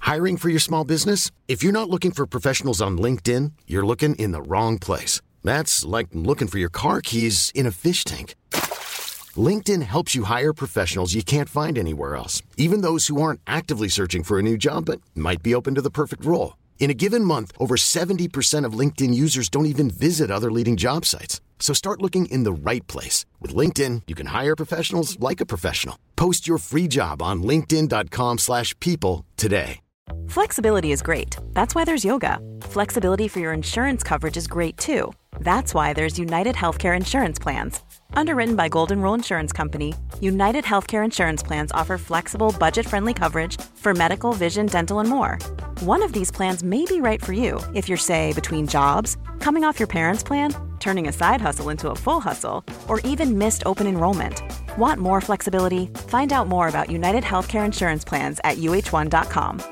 Hiring for your small business? If you're not looking for professionals on LinkedIn, you're looking in the wrong place. That's like looking for your car keys in a fish tank. LinkedIn helps you hire professionals you can't find anywhere else, even those who aren't actively searching for a new job but might be open to the perfect role. In a given month, over 70% of LinkedIn users don't even visit other leading job sites. So start looking in the right place. With LinkedIn, you can hire professionals like a professional. Post your free job on linkedin.com/people today. Flexibility is great. That's why there's yoga. Flexibility for your insurance coverage is great too. That's why there's United Healthcare Insurance Plans. Underwritten by Golden Rule Insurance Company, United Healthcare Insurance Plans offer flexible, budget-friendly coverage for medical, vision, dental, and more. One of these plans may be right for you if you're, say, between jobs, coming off your parents' plan, turning a side hustle into a full hustle, or even missed open enrollment. Want more flexibility? Find out more about United Healthcare Insurance Plans at uh1.com.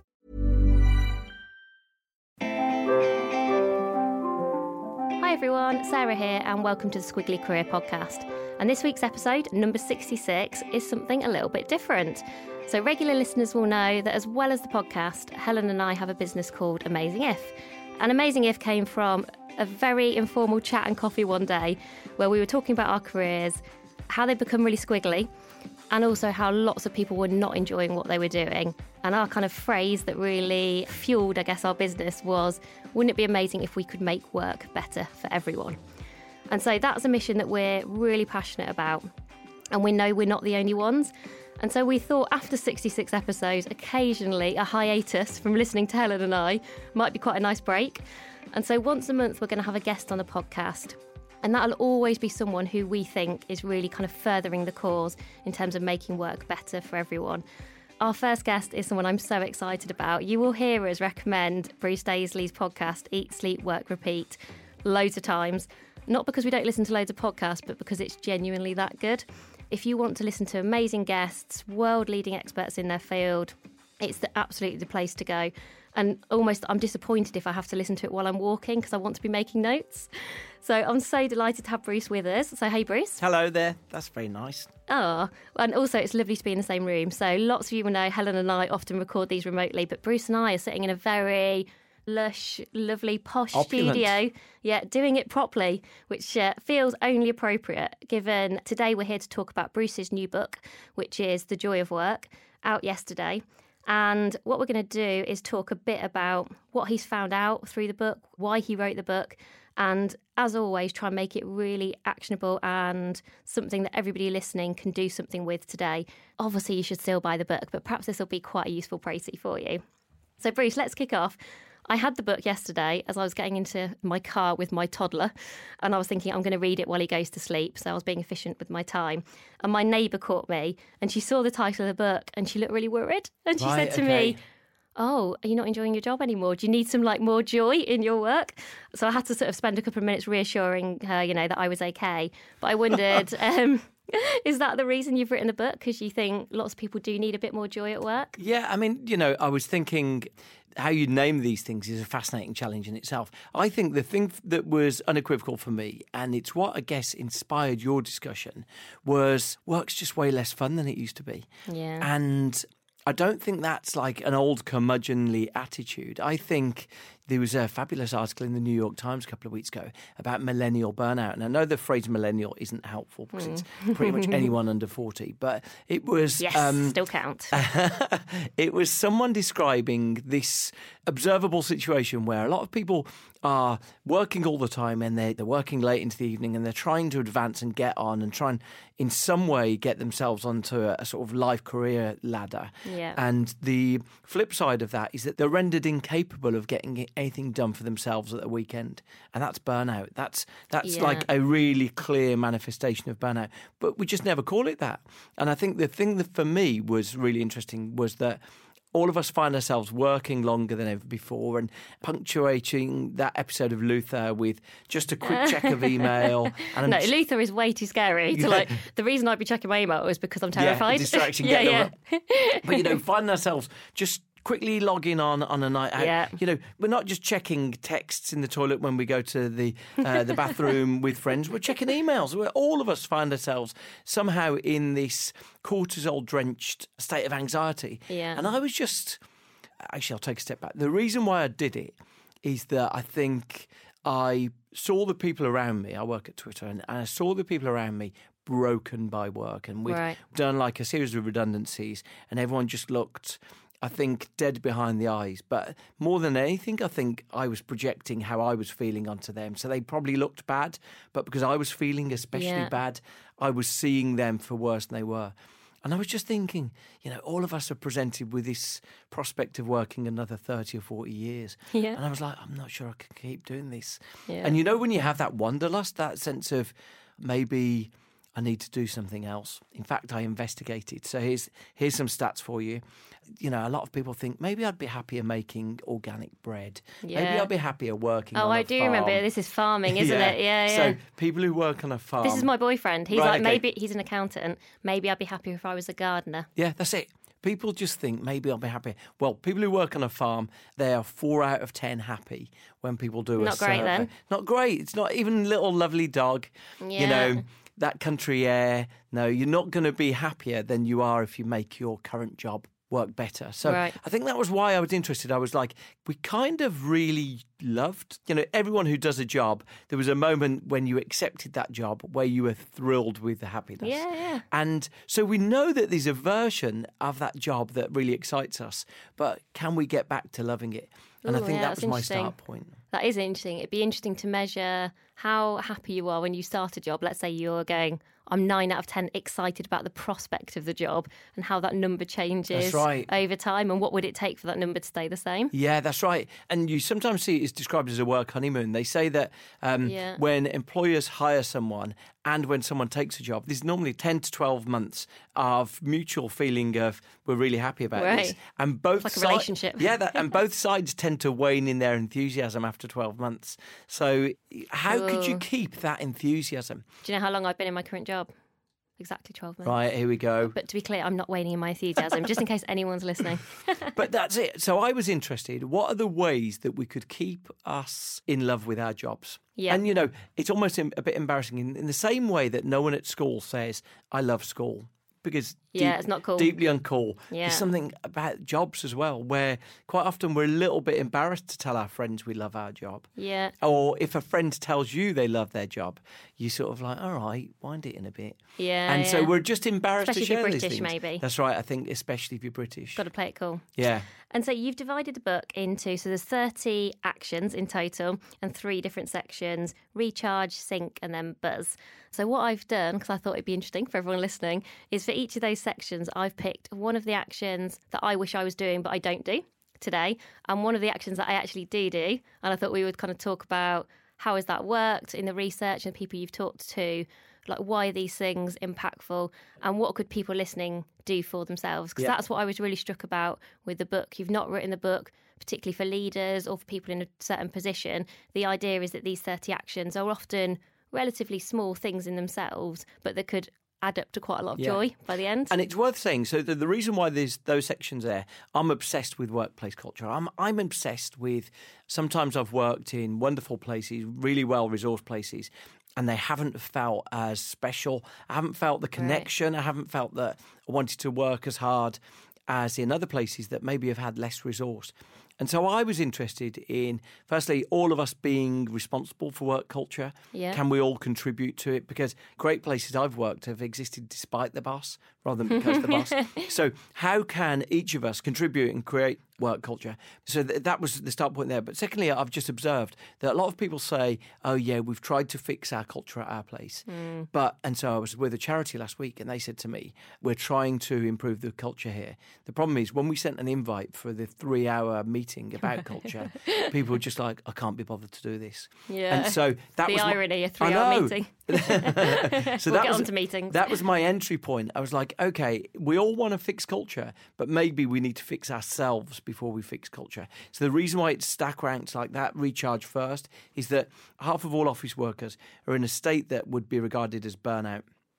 Hi everyone, Sarah here and welcome to the Squiggly Career Podcast. And this week's episode, number 66, is something a little bit different. So regular listeners will know that as well as the podcast, Helen and I have a business called Amazing If. And Amazing If came from a very informal chat and coffee one day where we were talking about our careers, how they'd become really squiggly, and also how lots of people were not enjoying what they were doing. And our kind of phrase that really fueled, I guess, our business was, wouldn't it be amazing if we could make work better for everyone? And so that's a mission that we're really passionate about. And we know we're not the only ones. And so we thought after 66 episodes, occasionally a hiatus from listening to Helen and I might be quite a nice break. And so once a month, we're going to have a guest on the podcast. And that'll always be someone who we think is really kind of furthering the cause in terms of making work better for everyone. Our first guest is someone I'm so excited about. You will hear us recommend Bruce Daisley's podcast, Eat, Sleep, Work, Repeat, loads of times. Not because we don't listen to loads of podcasts, but because it's genuinely that good. If you want to listen to amazing guests, world-leading experts in their field, it's absolutely the place to go. And almost I'm disappointed if I have to listen to it while I'm walking because I want to be making notes. So I'm so delighted to have Bruce with us. So hey, Bruce. Hello there. That's very nice. Oh, and also it's lovely to be in the same room. So lots of you will know Helen and I often record these remotely, but Bruce and I are sitting in a very lush, lovely, posh Opulent studio. Yeah, doing it properly, which feels only appropriate given today we're here to talk about Bruce's new book, which is The Joy of Work, out yesterday. And what we're going to do is talk a bit about what he's found out through the book, why he wrote the book, and as always, try and make it really actionable and something that everybody listening can do something with today. Obviously, you should still buy the book, but perhaps this will be quite a useful précis for you. So, Bruce, let's kick off. I had the book yesterday as I was getting into my car with my toddler, and I was thinking I'm going to read it while he goes to sleep, so I was being efficient with my time. And my neighbour caught me, and she saw the title of the book, and she looked really worried. And she said to me, "Oh, are you not enjoying your job anymore? Do you need some more joy in your work?" So I had to sort of spend a couple of minutes reassuring her, that I was okay. But I wondered, is that the reason you've written the book? Because you think lots of people do need a bit more joy at work? Yeah, I mean, I was thinking how you name these things is a fascinating challenge in itself. I think the thing that was unequivocal for me, and it's what I guess inspired your discussion, was work's just way less fun than it used to be. Yeah. And I don't think that's like an old curmudgeonly attitude. I think there was a fabulous article in the New York Times a couple of weeks ago about millennial burnout. And I know the phrase millennial isn't helpful because it's pretty much anyone under 40, but it was... Yes, still count. It was someone describing this observable situation where a lot of people are working all the time and they're working late into the evening and they're trying to advance and get on and try and in some way get themselves onto a sort of life career ladder. Yeah. And the flip side of that is that they're rendered incapable of getting anything done for themselves at the weekend. And that's burnout. That's like a really clear manifestation of burnout. But we just never call it that. And I think the thing that for me was really interesting was that all of us find ourselves working longer than ever before and punctuating that episode of Luther with just a quick check of email. And no, Luther is way too scary. The reason I'd be checking my email is because I'm terrified. Yeah, distraction. But, finding ourselves just quickly logging on a night out. Yeah. We're not just checking texts in the toilet when we go to the bathroom with friends. We're checking emails. All of us find ourselves somehow in this cortisol-drenched state of anxiety. Yeah. And I was just actually, I'll take a step back. The reason why I did it is that I think I saw the people around me. I work at Twitter, and I saw the people around me broken by work. And we'd done like a series of redundancies, and everyone just looked, I think, dead behind the eyes. But more than anything, I think I was projecting how I was feeling onto them. So they probably looked bad, but because I was feeling especially bad, I was seeing them for worse than they were. And I was just thinking, all of us are presented with this prospect of working another 30 or 40 years. Yeah. And I was like, I'm not sure I can keep doing this. Yeah. And when you have that wanderlust, that sense of maybe I need to do something else. In fact, I investigated. So here's some stats for you. A lot of people think maybe I'd be happier making organic bread. Yeah. Maybe I'd be happier working on a farm. Oh, I do remember. This is farming, isn't it? Yeah. So people who work on a farm. This is my boyfriend. He's maybe he's an accountant. Maybe I'd be happier if I was a gardener. Yeah, that's it. People just think maybe I'll be happy. Well, people who work on a farm, they are 4 out of 10 happy when people do a survey. Not great then. Not great. It's not even little lovely dog. Yeah. That country air. No, you're not going to be happier than you are if you make your current job work better. So I think that was why I was interested. I was like, we kind of really loved, everyone who does a job, there was a moment when you accepted that job where you were thrilled with the happiness. Yeah. And so we know that there's a version of that job that really excites us, but can we get back to loving it? And I think that was my start point. That is interesting. It'd be interesting to measure how happy you are when you start a job. Let's say you're going, I'm 9 out of 10 excited about the prospect of the job, and how that number changes over time, and what would it take for that number to stay the same? Yeah, that's right. And you sometimes see it's described as a work honeymoon. They say that when employers hire someone and when someone takes a job, there's normally 10 to 12 months of mutual feeling of we're really happy about this. And both it's like a relationship. And both sides tend to wane in their enthusiasm after 12 months. So how could you keep that enthusiasm? Do you know how long I've been in my current job? Exactly 12 months. Right, here we go. But to be clear, I'm not waning in my enthusiasm, just in case anyone's listening. But that's it. So I was interested, what are the ways that we could keep us in love with our jobs? Yeah. And, it's almost a bit embarrassing in the same way that no one at school says, I love school. Because it's not cool. Deeply uncool. Yeah. There's something about jobs as well, where quite often we're a little bit embarrassed to tell our friends we love our job. Yeah. Or if a friend tells you they love their job, you sort of like, all right, wind it in a bit. Yeah. And so we're just embarrassed to share these things. Especially if you're British, maybe. That's right. I think especially if you're British. Got to play it cool. Yeah. And so you've divided the book into, so there's 30 actions in total and 3 different sections: recharge, sync, and then buzz. So what I've done, because I thought it'd be interesting for everyone listening, is for each of those sections, I've picked one of the actions that I wish I was doing but I don't do today, and one of the actions that I actually do. And I thought we would kind of talk about how has that worked in the research and the people you've talked to, like why are these things impactful, and what could people listening do for themselves? Because that's what I was really struck about with the book. You've not written the book particularly for leaders or for people in a certain position. The idea is that these 30 actions are often relatively small things in themselves, but that could add up to quite a lot of joy by the end. And it's worth saying, so the reason why there's those sections there, I'm obsessed with workplace culture. I'm obsessed with, sometimes I've worked in wonderful places, really well-resourced places, and they haven't felt as special. I haven't felt the connection. I haven't felt that I wanted to work as hard as in other places that maybe have had less resource. And so I was interested in, firstly, all of us being responsible for work culture. Yeah. Can we all contribute to it? Because great places I've worked have existed despite the boss rather than because of the boss. So how can each of us contribute and create work culture? So that was the start point there. But secondly, I've just observed that a lot of people say, oh, yeah, we've tried to fix our culture at our place. And so I was with a charity last week and they said to me, we're trying to improve the culture here. The problem is when we sent an invite for the 3-hour meeting about culture, people were just like, I can't be bothered to do this. Yeah. And so that was the irony, a 3-hour meeting. So we'll get on to meetings. That was my entry point. I was like, okay, we all want to fix culture, but maybe we need to fix ourselves before we fix culture. So the reason why it's stack ranked like that, recharge first, is that half of all office workers are in a state that would be regarded as burnout.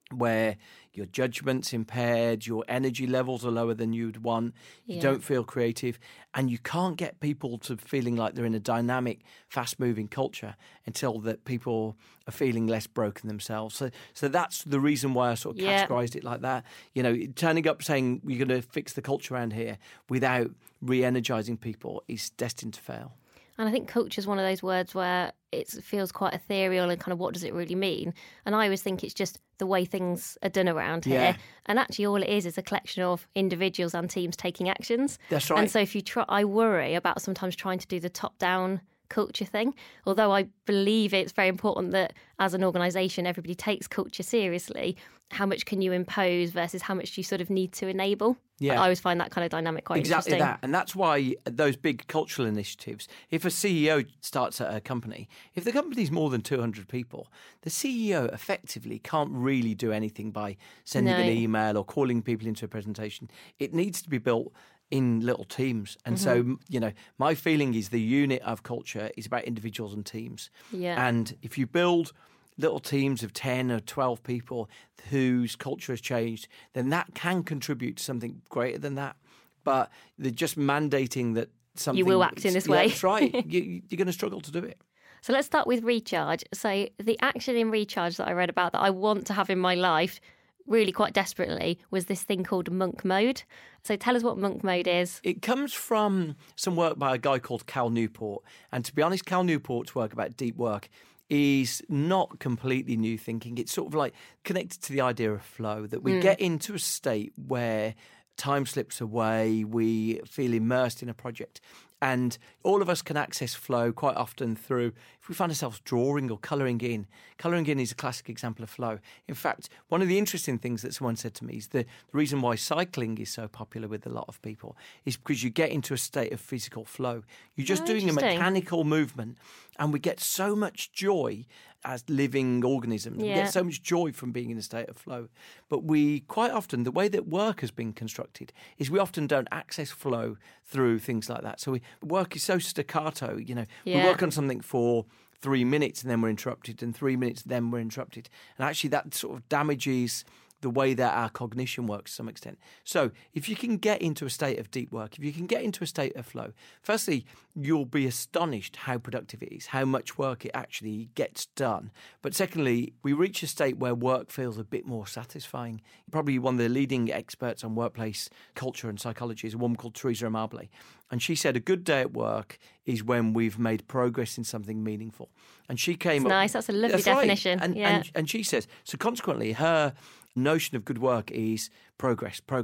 where your judgment's impaired, your energy levels are lower than you'd want, you don't feel creative, and you can't get people to feeling like they're in a dynamic, fast-moving culture until that people are feeling less broken themselves. So that's the reason why I sort of categorised it like that. You know, turning up saying you're going to fix the culture around here without re-energising people is destined to fail. And I think culture is one of those words where it feels quite ethereal and kind of what does it really mean? And I always think it's just the way things are done around here. And actually all it is a collection of individuals and teams taking actions. That's right. And so if you try, I worry about sometimes trying to do the top-down culture thing, although I believe it's very important that as an organisation everybody takes culture seriously. How much can you impose versus how much do you sort of need to enable? I always find that kind of dynamic quite interesting. Exactly that. And that's why those big cultural initiatives, if a CEO starts at a company, if the company's more than 200 people, the CEO effectively can't really do anything by sending an email or calling people into a presentation. It needs to be built in little teams. And so, you know, my feeling is the unit of culture is about individuals and teams. And if you build little teams of 10 or 12 people whose culture has changed, then that can contribute to something greater than that. But they're just mandating that something... You will act in this way. That's right. You're going to struggle to do it. So let's start with Recharge. So the action in Recharge that I read about that I want to have in my life really quite desperately was this thing called monk mode. So tell us what monk mode is. It comes from some work by a guy called Cal Newport. And to be honest, Cal Newport's work about deep work is not completely new thinking. It's sort of like connected to the idea of flow, that we get into a state where time slips away, we feel immersed in a project. And all of us can access flow quite often through, if we find ourselves drawing or colouring in. Colouring in is a classic example of flow. In fact, one of the interesting things that someone said to me is the reason why cycling is so popular with a lot of people is because you get into a state of physical flow. You're just doing a mechanical movement, and we get so much joy as living organisms. We get so much joy from being in a state of flow. But we quite often, the way that work has been constructed is we often don't access flow through things like that. So work is so staccato, you know. We work on something for 3 minutes and then we're interrupted, and 3 minutes, then we're interrupted. And actually that sort of damages the way that our cognition works to some extent. So if you can get into a state of deep work, if you can get into a state of flow, firstly, you'll be astonished how productive it is, how much work it actually gets done. But secondly, we reach a state where work feels a bit more satisfying. Probably one of the leading experts on workplace culture and psychology is a woman called Teresa Amabile. And she said a good day at work is when we've made progress in something meaningful. And she came up... Nice, that's a lovely definition. Right. And she says, so consequently, her notion of good work is progress. How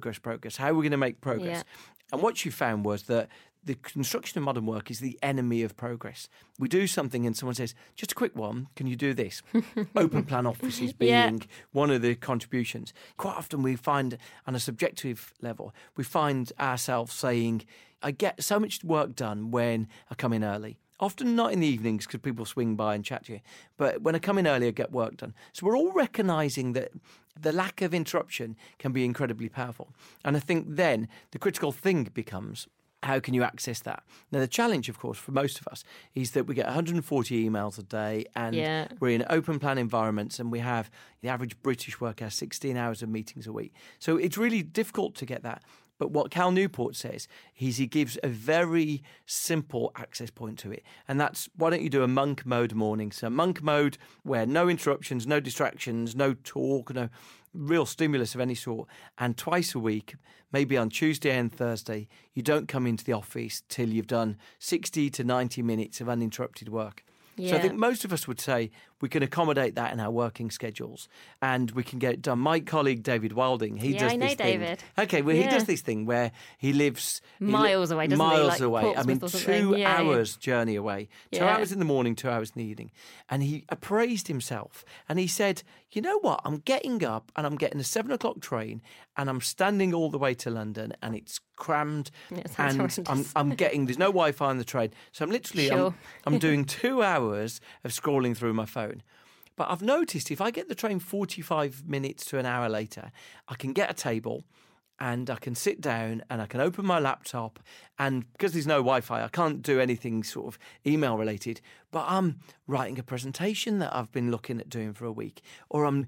are we going to make progress? And what she found was that the construction of modern work is the enemy of progress. We do something and someone says, just a quick one, can you do this? Open plan offices being one of the contributions. Quite often we find, on a subjective level, we find ourselves saying, I get so much work done when I come in early. Often not in the evenings because people swing by and chat to you. But when I come in early, I get work done. So we're all recognising that the lack of interruption can be incredibly powerful. And I think then the critical thing becomes, how can you access that? Now, the challenge, of course, for most of us is that we get 140 emails a day and we're in open plan environments, and we have the average British worker has 16 hours of meetings a week. So it's really difficult to get that. But what Cal Newport says is he gives a very simple access point to it. And that's, why don't you do a monk mode morning? So monk mode where no interruptions, no distractions, no talk, no real stimulus of any sort. And twice a week, maybe on Tuesday and Thursday, you don't come into the office till you've done 60 to 90 minutes of uninterrupted work. So I think most of us would say we can accommodate that in our working schedules and we can get it done. My colleague David Wilding, he does this thing. Yeah, I know David. Okay, well, he does this thing where he lives... miles away, doesn't he? Miles away. Portsmouth, I mean, 2 hours journey away. 2 hours in the morning, 2 hours in the evening. And he appraised himself and he said, you know what, I'm getting up and I'm getting a 7 o'clock train and I'm standing all the way to London and it's crammed and I'm getting, there's no Wi-Fi on the train. So I'm literally, I'm doing 2 hours of scrolling through my phone. But I've noticed if I get the train 45 minutes to an hour later, I can get a table and I can sit down and I can open my laptop, and because there's no Wi-Fi, I can't do anything sort of email related, but I'm writing a presentation that I've been looking at doing for a week, or I'm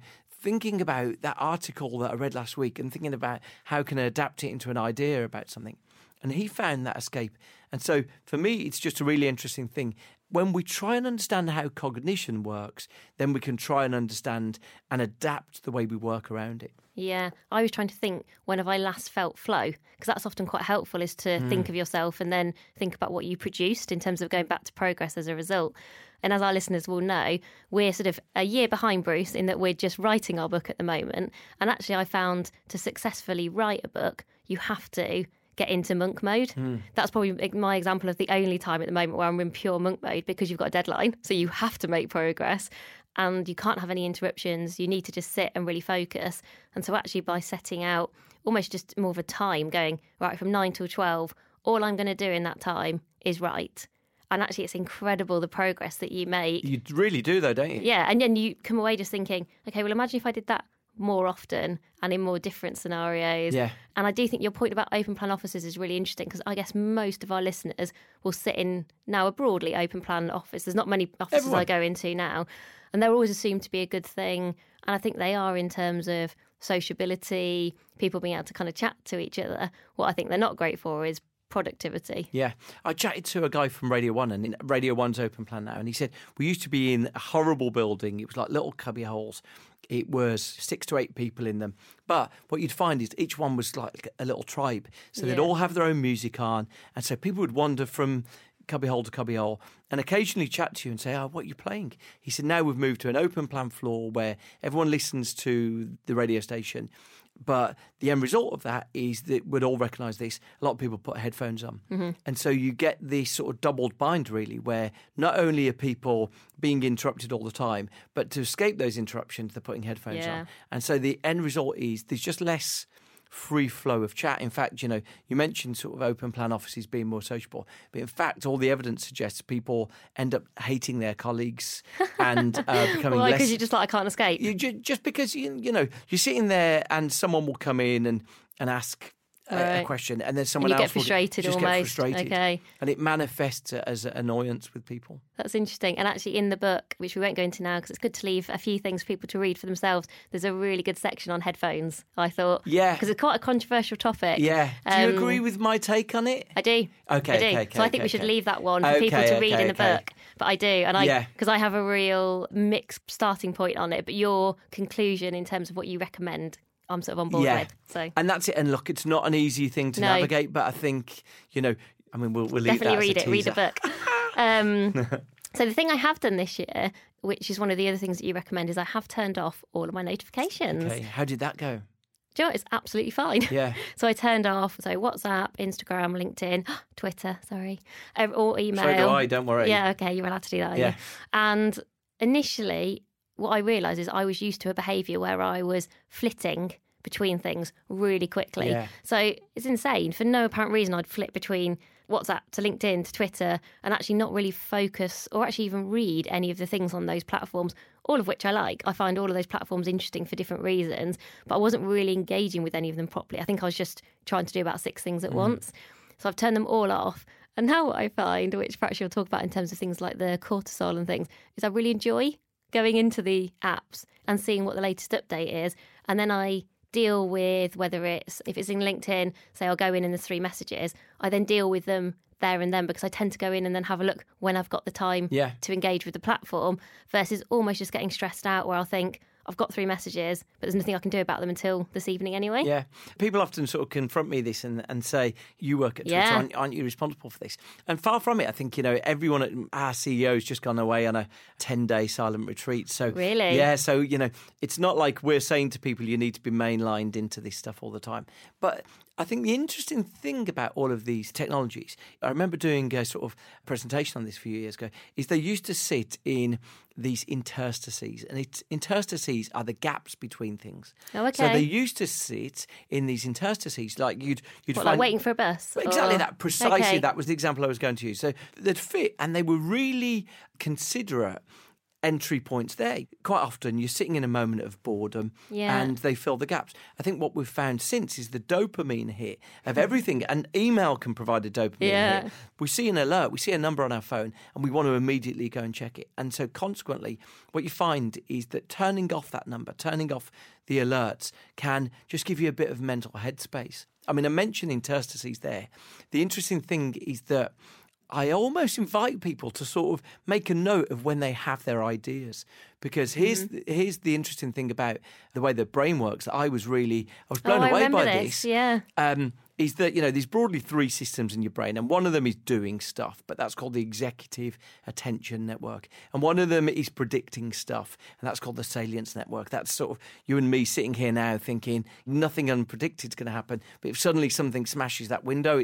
thinking about that article that I read last week and thinking about how can I adapt it into an idea about something. And he found that escape. And so for me, it's just a really interesting thing. When we try and understand how cognition works, then we can try and understand and adapt the way we work around it. Yeah, I was trying to think, when have I last felt flow? Because that's often quite helpful, is to think of yourself and then think about what you produced in terms of going back to progress as a result. And as our listeners will know, we're sort of a year behind Bruce in that we're just writing our book at the moment. And actually, I found to successfully write a book, you have to get into monk mode. That's probably my example of the only time at the moment where I'm in pure monk mode, because you've got a deadline. So you have to make progress and you can't have any interruptions. You need to just sit and really focus. And so actually, by setting out almost just more of a time, going, right, from 9 till 12, all I'm going to do in that time is write. And actually, it's incredible the progress that you make. You really do, though, don't you? Yeah. And then you come away just thinking, okay, well, imagine if I did that more often and in more different scenarios. Yeah. And I do think your point about open plan offices is really interesting, because I guess most of our listeners will sit in now a broadly open plan office. There's not many offices I go into now, and they're always assumed to be a good thing. And I think they are in terms of sociability, people being able to kind of chat to each other. What I think they're not great for is productivity. Yeah. I chatted to a guy from Radio 1, and in Radio 1's open plan now, and he said, we used to be in a horrible building. It was like little cubby holes. It was 6 to 8 people in them. But what you'd find is each one was like a little tribe. So they'd all have their own music on. And so people would wander from cubbyhole to cubbyhole and occasionally chat to you and say, oh, what are you playing? He said, now we've moved to an open plan floor where everyone listens to the radio station. But the end result of that is that we'd all recognise this. A lot of people put headphones on. And so you get this sort of doubled bind, really, where not only are people being interrupted all the time, but to escape those interruptions, they're putting headphones on. And so the end result is there's just less free flow of chat. In fact, you mentioned sort of open plan offices being more sociable, but in fact, all the evidence suggests people end up hating their colleagues and becoming less. Because you're just like, I can't escape. Just because you're sitting there and someone will come in and ask a question, and then someone else get frustrated will just almost. get frustrated. Okay. And it manifests as annoyance with people. That's interesting. And actually in the book, which we won't go into now because it's good to leave a few things for people to read for themselves, there's a really good section on headphones, I thought. Yeah. Because it's quite a controversial topic. Yeah. Do you agree with my take on it? I do. Okay. So I think we should leave that one for people to read in the book. But I do. And because I have a real mixed starting point on it, but your conclusion in terms of what you recommend, I'm sort of on board with. So. And that's it. And look, it's not an easy thing to navigate, but I think, we'll leave definitely that read the book. So the thing I have done this year, which is one of the other things that you recommend, is I have turned off all of my notifications. Okay, how did that go? Do you know what? It's absolutely fine. Yeah. So I turned off WhatsApp, Instagram, LinkedIn, Twitter, or email. So do I, don't worry. Yeah, okay, you're allowed to do that. Yeah. And initially, what I realised is I was used to a behaviour where I was flitting between things really quickly. Yeah. So it's insane. For no apparent reason, I'd flit between WhatsApp to LinkedIn to Twitter and actually not really focus or actually even read any of the things on those platforms, all of which I like. I find all of those platforms interesting for different reasons, but I wasn't really engaging with any of them properly. I think I was just trying to do about 6 things at once. So I've turned them all off. And now what I find, which perhaps you'll talk about in terms of things like the cortisol and things, is I really enjoy going into the apps and seeing what the latest update is. And then I deal with if it's in LinkedIn, say I'll go in and there's 3 messages, I then deal with them there and then, because I tend to go in and then have a look when I've got the time to engage with the platform, versus almost just getting stressed out where I'll think, I've got 3 messages, but there's nothing I can do about them until this evening anyway. Yeah. People often sort of confront me this and say, you work at Twitter, aren't you responsible for this? And far from it. I think, everyone at our CEO has just gone away on a 10-day silent retreat. So really? Yeah, so, it's not like we're saying to people you need to be mainlined into this stuff all the time. But I think the interesting thing about all of these technologies, I remember doing a sort of presentation on this a few years ago, is they used to sit in these interstices. And interstices are the gaps between things. Oh, okay. So they used to sit in these interstices. Like you'd find... like waiting for a bus? Exactly that. Precisely. Okay. That was the example I was going to use. So they'd fit and they were really considerate entry points there. Quite often you're sitting in a moment of boredom and they fill the gaps. I think what we've found since is the dopamine hit of everything, and email can provide a dopamine hit. We see an alert, we see a number on our phone, and we want to immediately go and check it. And so consequently, what you find is that turning off that number, turning off the alerts can just give you a bit of mental headspace. I mean, I mentioned interstices there. The interesting thing is that I almost invite people to sort of make a note of when they have their ideas, because here's the interesting thing about the way the brain works. I was blown away by this. Yeah. Is that, there's broadly 3 systems in your brain, and one of them is doing stuff, but that's called the executive attention network. And one of them is predicting stuff, and that's called the salience network. That's sort of you and me sitting here now thinking nothing unpredicted is going to happen, but if suddenly something smashes that window,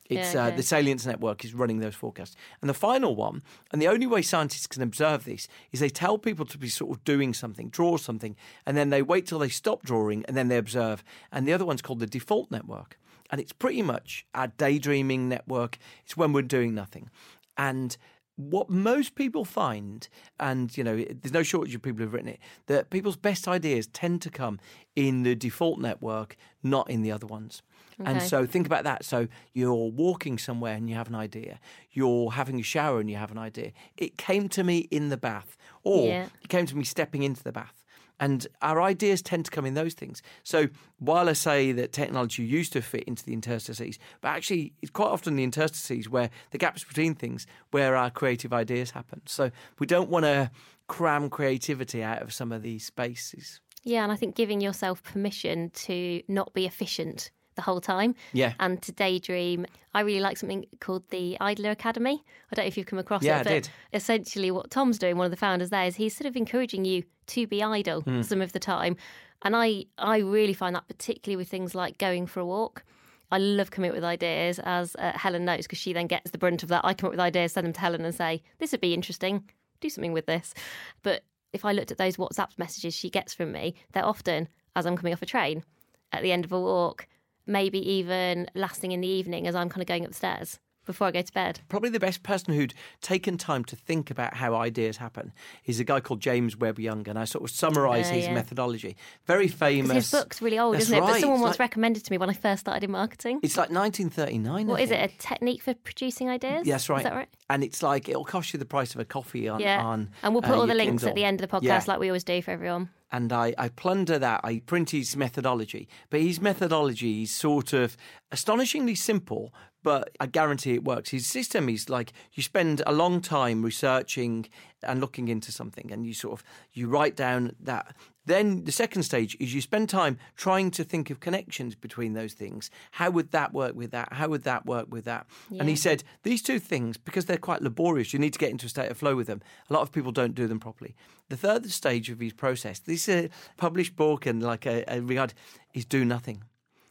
the salience network is running those forecasts. And the final one, and the only way scientists can observe this, is they tell people to be sort of doing something, draw something, and then they wait till they stop drawing, and then they observe. And the other one's called the default network. And it's pretty much our daydreaming network. It's when we're doing nothing. And what most people find, and, there's no shortage of people who've written it, that people's best ideas tend to come in the default network, not in the other ones. Okay. And so think about that. So you're walking somewhere and you have an idea. You're having a shower and you have an idea. It came to me in the bath, or it came to me stepping into the bath. And our ideas tend to come in those things. So while I say that technology used to fit into the interstices, but actually it's quite often the interstices where the gaps between things where our creative ideas happen. So we don't want to cram creativity out of some of these spaces. Yeah, and I think giving yourself permission to not be efficient the whole time and to daydream. I really like something called the Idler Academy. I don't know if you've come across it, but I did. Essentially what Tom's doing, one of the founders there, is he's sort of encouraging you to be idle some of the time. And I really find that particularly with things like going for a walk. I love coming up with ideas, as Helen knows, because she then gets the brunt of that. I come up with ideas, send them to Helen and say, this would be interesting, do something with this. But if I looked at those WhatsApp messages she gets from me, they're often as I'm coming off a train, at the end of a walk, maybe even lasting in the evening as I'm kind of going upstairs before I go to bed. Probably the best person who'd taken time to think about how ideas happen is a guy called James Webb Young, and I sort of summarise his methodology. Very famous. His book's really old, isn't it? But someone once recommended to me when I first started in marketing. It's like 1939, What is it, a technique for producing ideas? Yes, right. Is that right? And it's like, it'll cost you the price of a coffee on and we'll put all the links Kindle at the end of the podcast like we always do for everyone. And I plunder that. I print his methodology. But his methodology is sort of astonishingly simple, but I guarantee it works. His system is like you spend a long time researching and looking into something, and you write down that. Then the second stage is you spend time trying to think of connections between those things. How would that work with that? How would that work with that? Yeah. And he said these two things, because they're quite laborious, you need to get into a state of flow with them. A lot of people don't do them properly. The third stage of his process, this is a published book and like a regard, is do nothing.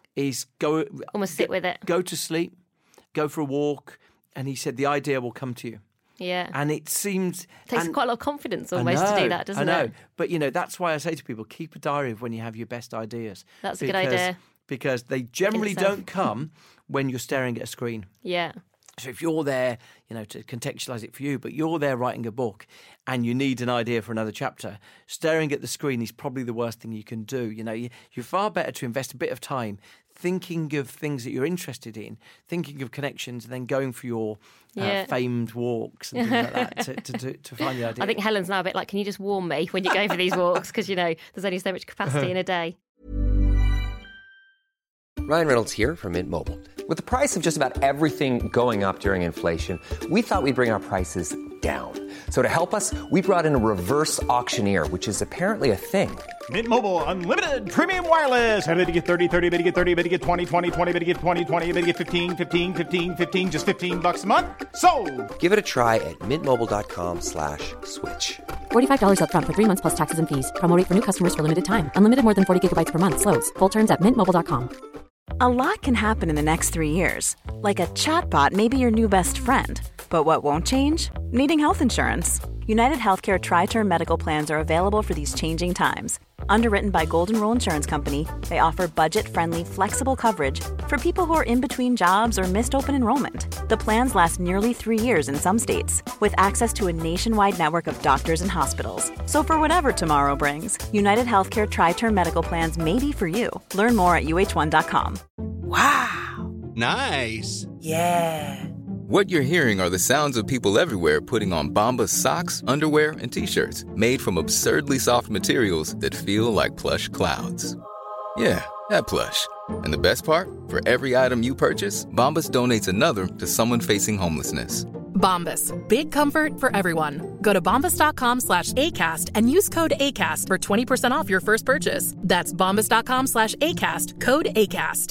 Is sit with it. Go to sleep, go for a walk, and he said the idea will come to you. Yeah. And it seems... It takes quite a lot of confidence almost to do that, doesn't it? I know. But, that's why I say to people, keep a diary of when you have your best ideas. That's a good idea. Because they generally don't come when you're staring at a screen. Yeah. So if you're there, to contextualise it for you, but you're there writing a book and you need an idea for another chapter, staring at the screen is probably the worst thing you can do. You're far better to invest a bit of time thinking of things that you're interested in, thinking of connections, and then going for your famed walks and things like that to find the idea. I think Helen's now a bit like, can you just warn me when you go for these walks? Because, there's only so much capacity in a day. Ryan Reynolds here from Mint Mobile. With the price of just about everything going up during inflation, we thought we'd bring our prices down. So to help us, we brought in a reverse auctioneer, which is apparently a thing. Mint Mobile Unlimited Premium Wireless. How to get 30, 30, bit to get 30, bit to get 20, 20, 20, bit to get 20, 20, bit to get 15, 15, 15, 15, just $15 a month? Sold! Give it a try at mintmobile.com/switch. $45 up front for 3 months plus taxes and fees. Promo rate for new customers for limited time. Unlimited more than 40 gigabytes per month. Slows full terms at mintmobile.com. A lot can happen in the next 3 years. Like a chatbot may be your new best friend. But what won't change? Needing health insurance. United Healthcare Tri-Term Medical Plans are available for these changing times. Underwritten by Golden Rule Insurance Company, they offer budget-friendly, flexible coverage for people who are in between jobs or missed open enrollment. The plans last nearly 3 years in some states, with access to a nationwide network of doctors and hospitals. So for whatever tomorrow brings, United Healthcare Tri-Term Medical Plans may be for you. Learn more at uh1.com. Wow. Nice. Yeah. What you're hearing are the sounds of people everywhere putting on Bombas socks, underwear, and T-shirts made from absurdly soft materials that feel like plush clouds. Yeah, that plush. And the best part? For every item you purchase, Bombas donates another to someone facing homelessness. Bombas. Big comfort for everyone. Go to bombas.com/ACAST and use code ACAST for 20% off your first purchase. That's bombas.com/ACAST. Code ACAST.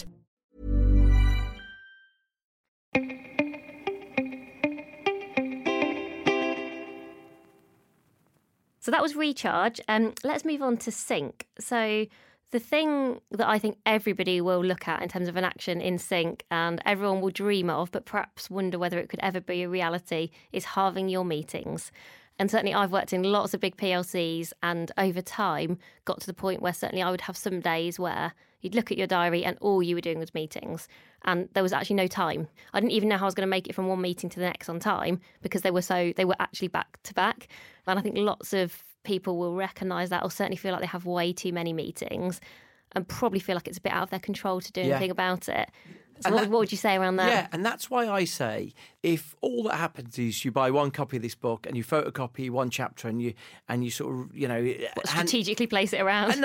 So that was Recharge. Let's move on to Sync. So the thing that I think everybody will look at in terms of an action in Sync and everyone will dream of, but perhaps wonder whether it could ever be a reality, is halving your meetings. And certainly I've worked in lots of big PLCs and over time got to the point where certainly I would have some days where you'd look at your diary and all you were doing was meetings. And there was actually no time. I didn't even know how I was going to make it from one meeting to the next on time because they were actually back to back. And I think lots of people will recognise that or certainly feel like they have way too many meetings and probably feel like it's a bit out of their control to do anything about it. So what would you say around that? Yeah, and that's why I say if all that happens is you buy one copy of this book and you photocopy one chapter and you sort of, strategically place it around.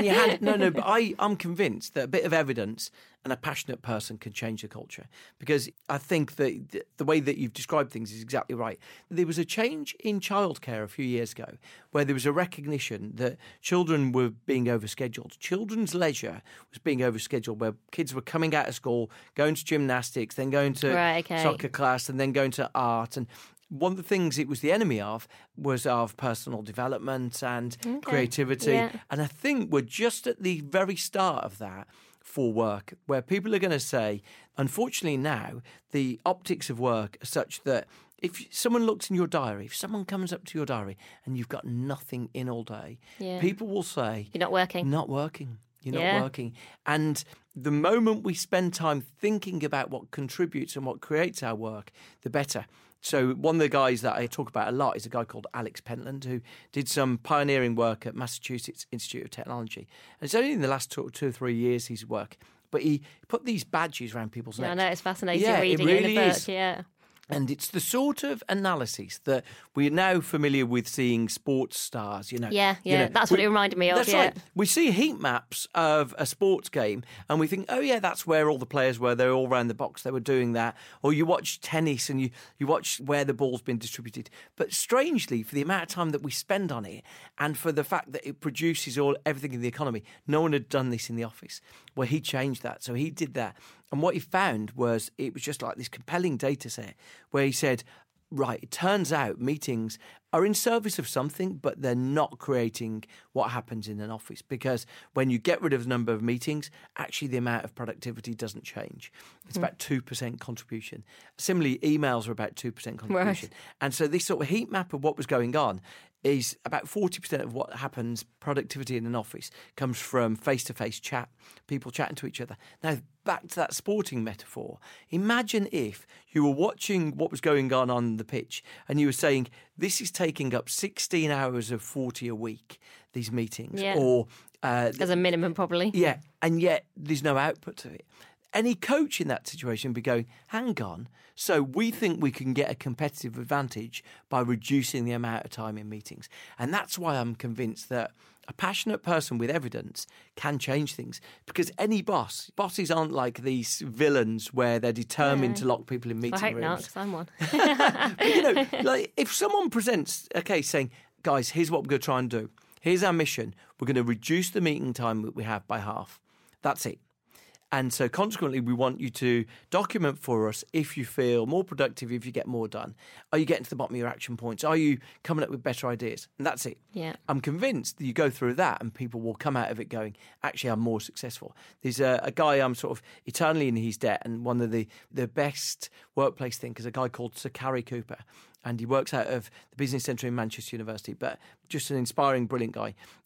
But I'm convinced that a bit of evidence and a passionate person can change the culture, because I think that the way that you've described things is exactly right. There was a change in childcare a few years ago where there was a recognition that children were being overscheduled. Children's leisure was being overscheduled, where kids were coming out of school, going to gymnastics, then going to soccer class, and then going to art. And one of the things it was the enemy of was of personal development and creativity. Yeah. And I think we're just at the very start of that for work, where people are going to say, unfortunately now, the optics of work are such that if someone looks in your diary, if someone comes up to your diary and you've got nothing in all day, people will say, you're not working. Not working. You're not working. And the moment we spend time thinking about what contributes and what creates our work, the better. So one of the guys that I talk about a lot is a guy called Alex Pentland, who did some pioneering work at Massachusetts Institute of Technology. And it's only in the last 2 or 3 years his work. But he put these badges around people's necks. I know, it's fascinating reading it really in a book. is. Yeah. And it's the sort of analysis that we're now familiar with seeing sports stars, That's what it reminded me of. That's right. We see heat maps of a sports game and we think, oh, yeah, that's where all the players were. They're all around the box. They were doing that. Or you watch tennis and you watch where the ball's been distributed. But strangely, for the amount of time that we spend on it and for the fact that it produces everything in the economy, no one had done this in the office. Well, he changed that. So he did that. And what he found was it was just like this compelling data set where he said, right, it turns out meetings are in service of something, but they're not creating what happens in an office, because when you get rid of the number of meetings, actually the amount of productivity doesn't change. It's about 2% contribution. Similarly, emails are about 2% contribution. Right. And so this sort of heat map of what was going on is about 40% of what happens, productivity in an office, comes from face-to-face chat, people chatting to each other. Now, back to that sporting metaphor, imagine if you were watching what was going on the pitch and you were saying, this is taking up 16 hours of 40 a week, these meetings. Yeah. Or as a minimum, probably. Yeah, and yet there's no output to it. Any coach in that situation would be going, hang on, so we think we can get a competitive advantage by reducing the amount of time in meetings. And that's why I'm convinced that a passionate person with evidence can change things, because any bosses aren't like these villains where they're determined to lock people in meeting rooms. I hope not, because I'm one. But, like if someone presents a case saying, guys, here's what we're going to try and do. Here's our mission. We're going to reduce the meeting time that we have by half. That's it. And so consequently, we want you to document for us if you feel more productive, if you get more done. Are you getting to the bottom of your action points? Are you coming up with better ideas? And that's it. Yeah. I'm convinced that you go through that and people will come out of it going, actually, I'm more successful. There's a guy I'm sort of eternally in his debt, and one of the best workplace thinkers, a guy called Sir Cary Cooper. And he works out of the Business Centre in Manchester University, but just an inspiring, brilliant guy.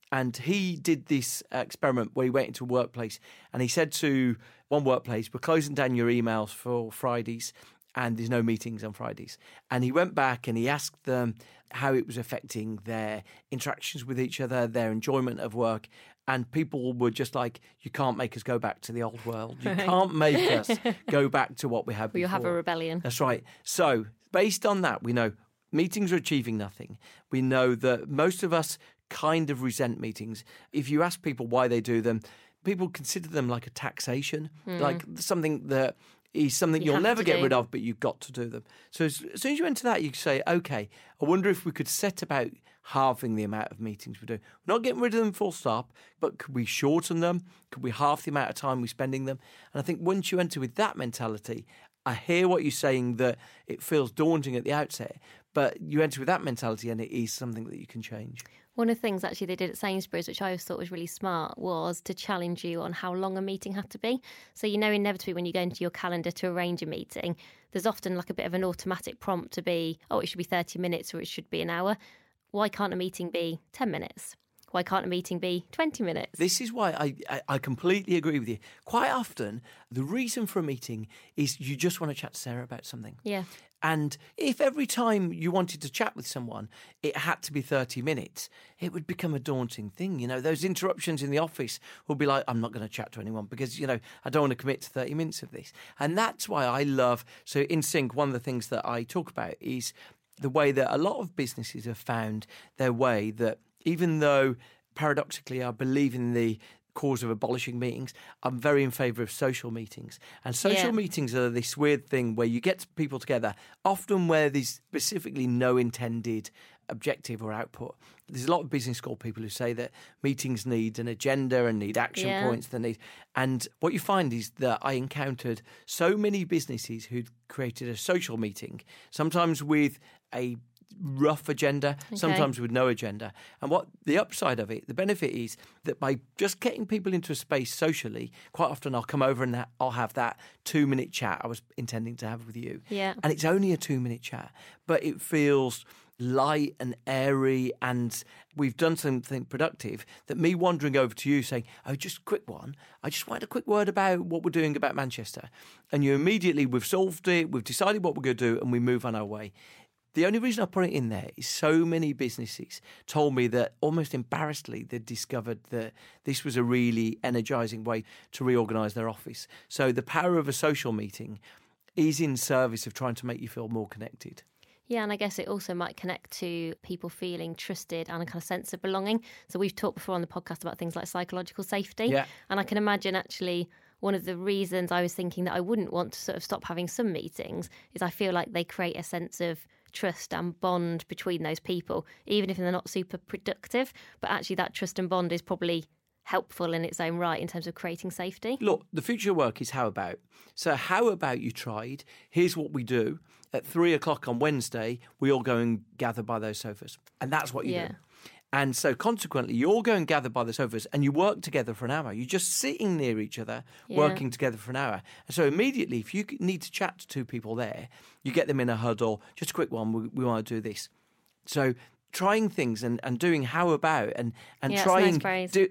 And he did this experiment where he went into a workplace and he said to one workplace, we're closing down your emails for Fridays and there's no meetings on Fridays. And he went back and he asked them how it was affecting their interactions with each other, their enjoyment of work. And people were just like, you can't make us go back to the old world. You can't make us go back to what we had before. You'll have a rebellion. That's right. So based on that, we know meetings are achieving nothing. We know that most of us kind of resent meetings. If you ask people why they do them, people consider them like a taxation, like something that is something you'll never get rid of, but you've got to do them. So as soon as you enter that, you say, okay, I wonder if we could set about halving the amount of meetings we do. We're not getting rid of them full stop, but could we shorten them? Could we half the amount of time we're spending them? And I think once you enter with that mentality, I hear what you're saying, that it feels daunting at the outset, but you enter with that mentality and it is something that you can change. One of the things actually they did at Sainsbury's, which I always thought was really smart, was to challenge you on how long a meeting had to be. So, inevitably when you go into your calendar to arrange a meeting, there's often like a bit of an automatic prompt to be, it should be 30 minutes or it should be an hour. Why can't a meeting be 10 minutes? Why can't a meeting be 20 minutes? This is why I completely agree with you. Quite often, the reason for a meeting is you just want to chat to Sarah about something. Yeah. And if every time you wanted to chat with someone, it had to be 30 minutes, it would become a daunting thing. Those interruptions in the office will be like, I'm not going to chat to anyone because, I don't want to commit to 30 minutes of this. And that's why I love, so in Sync, one of the things that I talk about is the way that a lot of businesses have found their way, that even though paradoxically I believe in the cause of abolishing meetings, I'm very in favour of social meetings. And social meetings are this weird thing where you get people together, often where there's specifically no intended objective or output. There's a lot of business school people who say that meetings need an agenda and need action points. And what you find is that I encountered so many businesses who'd created a social meeting, sometimes with a rough agenda, sometimes with no agenda. And what the upside of it, the benefit is that by just getting people into a space socially, quite often I'll come over and I'll have that 2-minute chat I was intending to have with you. Yeah. And it's only a 2-minute chat, but it feels light and airy, and we've done something productive, that me wandering over to you saying, just a quick one, I just wanted a quick word about what we're doing about Manchester. And you immediately, we've solved it, we've decided what we're going to do, and we move on our way. The only reason I put it in there is so many businesses told me that almost embarrassedly they'd discovered that this was a really energising way to reorganise their office. So the power of a social meeting is in service of trying to make you feel more connected. Yeah, and I guess it also might connect to people feeling trusted and a kind of sense of belonging. So we've talked before on the podcast about things like psychological safety. Yeah. And I can imagine actually one of the reasons I was thinking that I wouldn't want to sort of stop having some meetings is I feel like they create a sense of trust and bond between those people, even if they're not super productive. But actually that trust and bond is probably helpful in its own right in terms of creating safety. Look, the future of work is how about. So how about you tried, here's what we do. At 3:00 on Wednesday, we all go and gather by those sofas. And that's what you do. And so consequently, you all go and gather by the sofas and you work together for an hour. You're just sitting near each other, working together for an hour. And so immediately, if you need to chat to two people there, you get them in a huddle, just a quick one, we want to do this. So trying things and doing how about and trying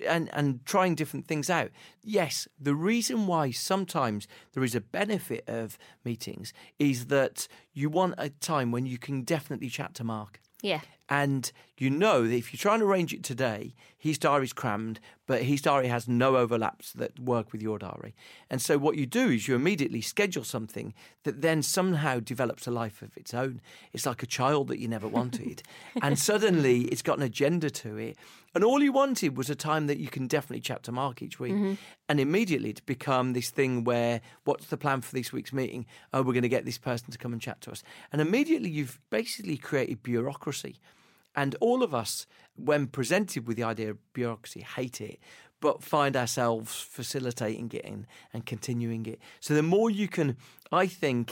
and trying different things out. Yes, the reason why sometimes there is a benefit of meetings is that you want a time when you can definitely chat to Mark. Yeah. And you know that if you try and arrange it today, his diary's crammed, but his diary has no overlaps that work with your diary. And so what you do is you immediately schedule something that then somehow develops a life of its own. It's like a child that you never wanted. And suddenly it's got an agenda to it. And all you wanted was a time that you can definitely chat to Mark each week. Mm-hmm. And immediately it's become this thing where, what's the plan for this week's meeting? Oh, we're going to get this person to come and chat to us. And immediately you've basically created bureaucracy. And all of us, when presented with the idea of bureaucracy, hate it, but find ourselves facilitating it and continuing it. So the more you can, I think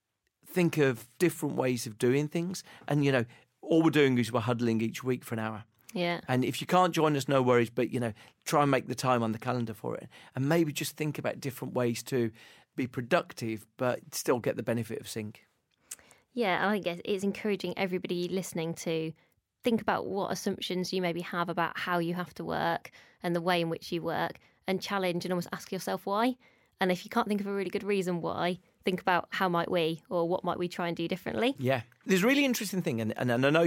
of different ways of doing things. And, you know, all we're doing is we're huddling each week for an hour. Yeah. And if you can't join us, no worries, but, you know, try and make the time on the calendar for it. And maybe just think about different ways to be productive, but still get the benefit of Sync. Yeah, I think it's encouraging everybody listening to think about what assumptions you maybe have about how you have to work and the way in which you work, and challenge and almost ask yourself why. And if you can't think of a really good reason why, think about how might we, or what might we try and do differently. Yeah. There's a really interesting thing, and I know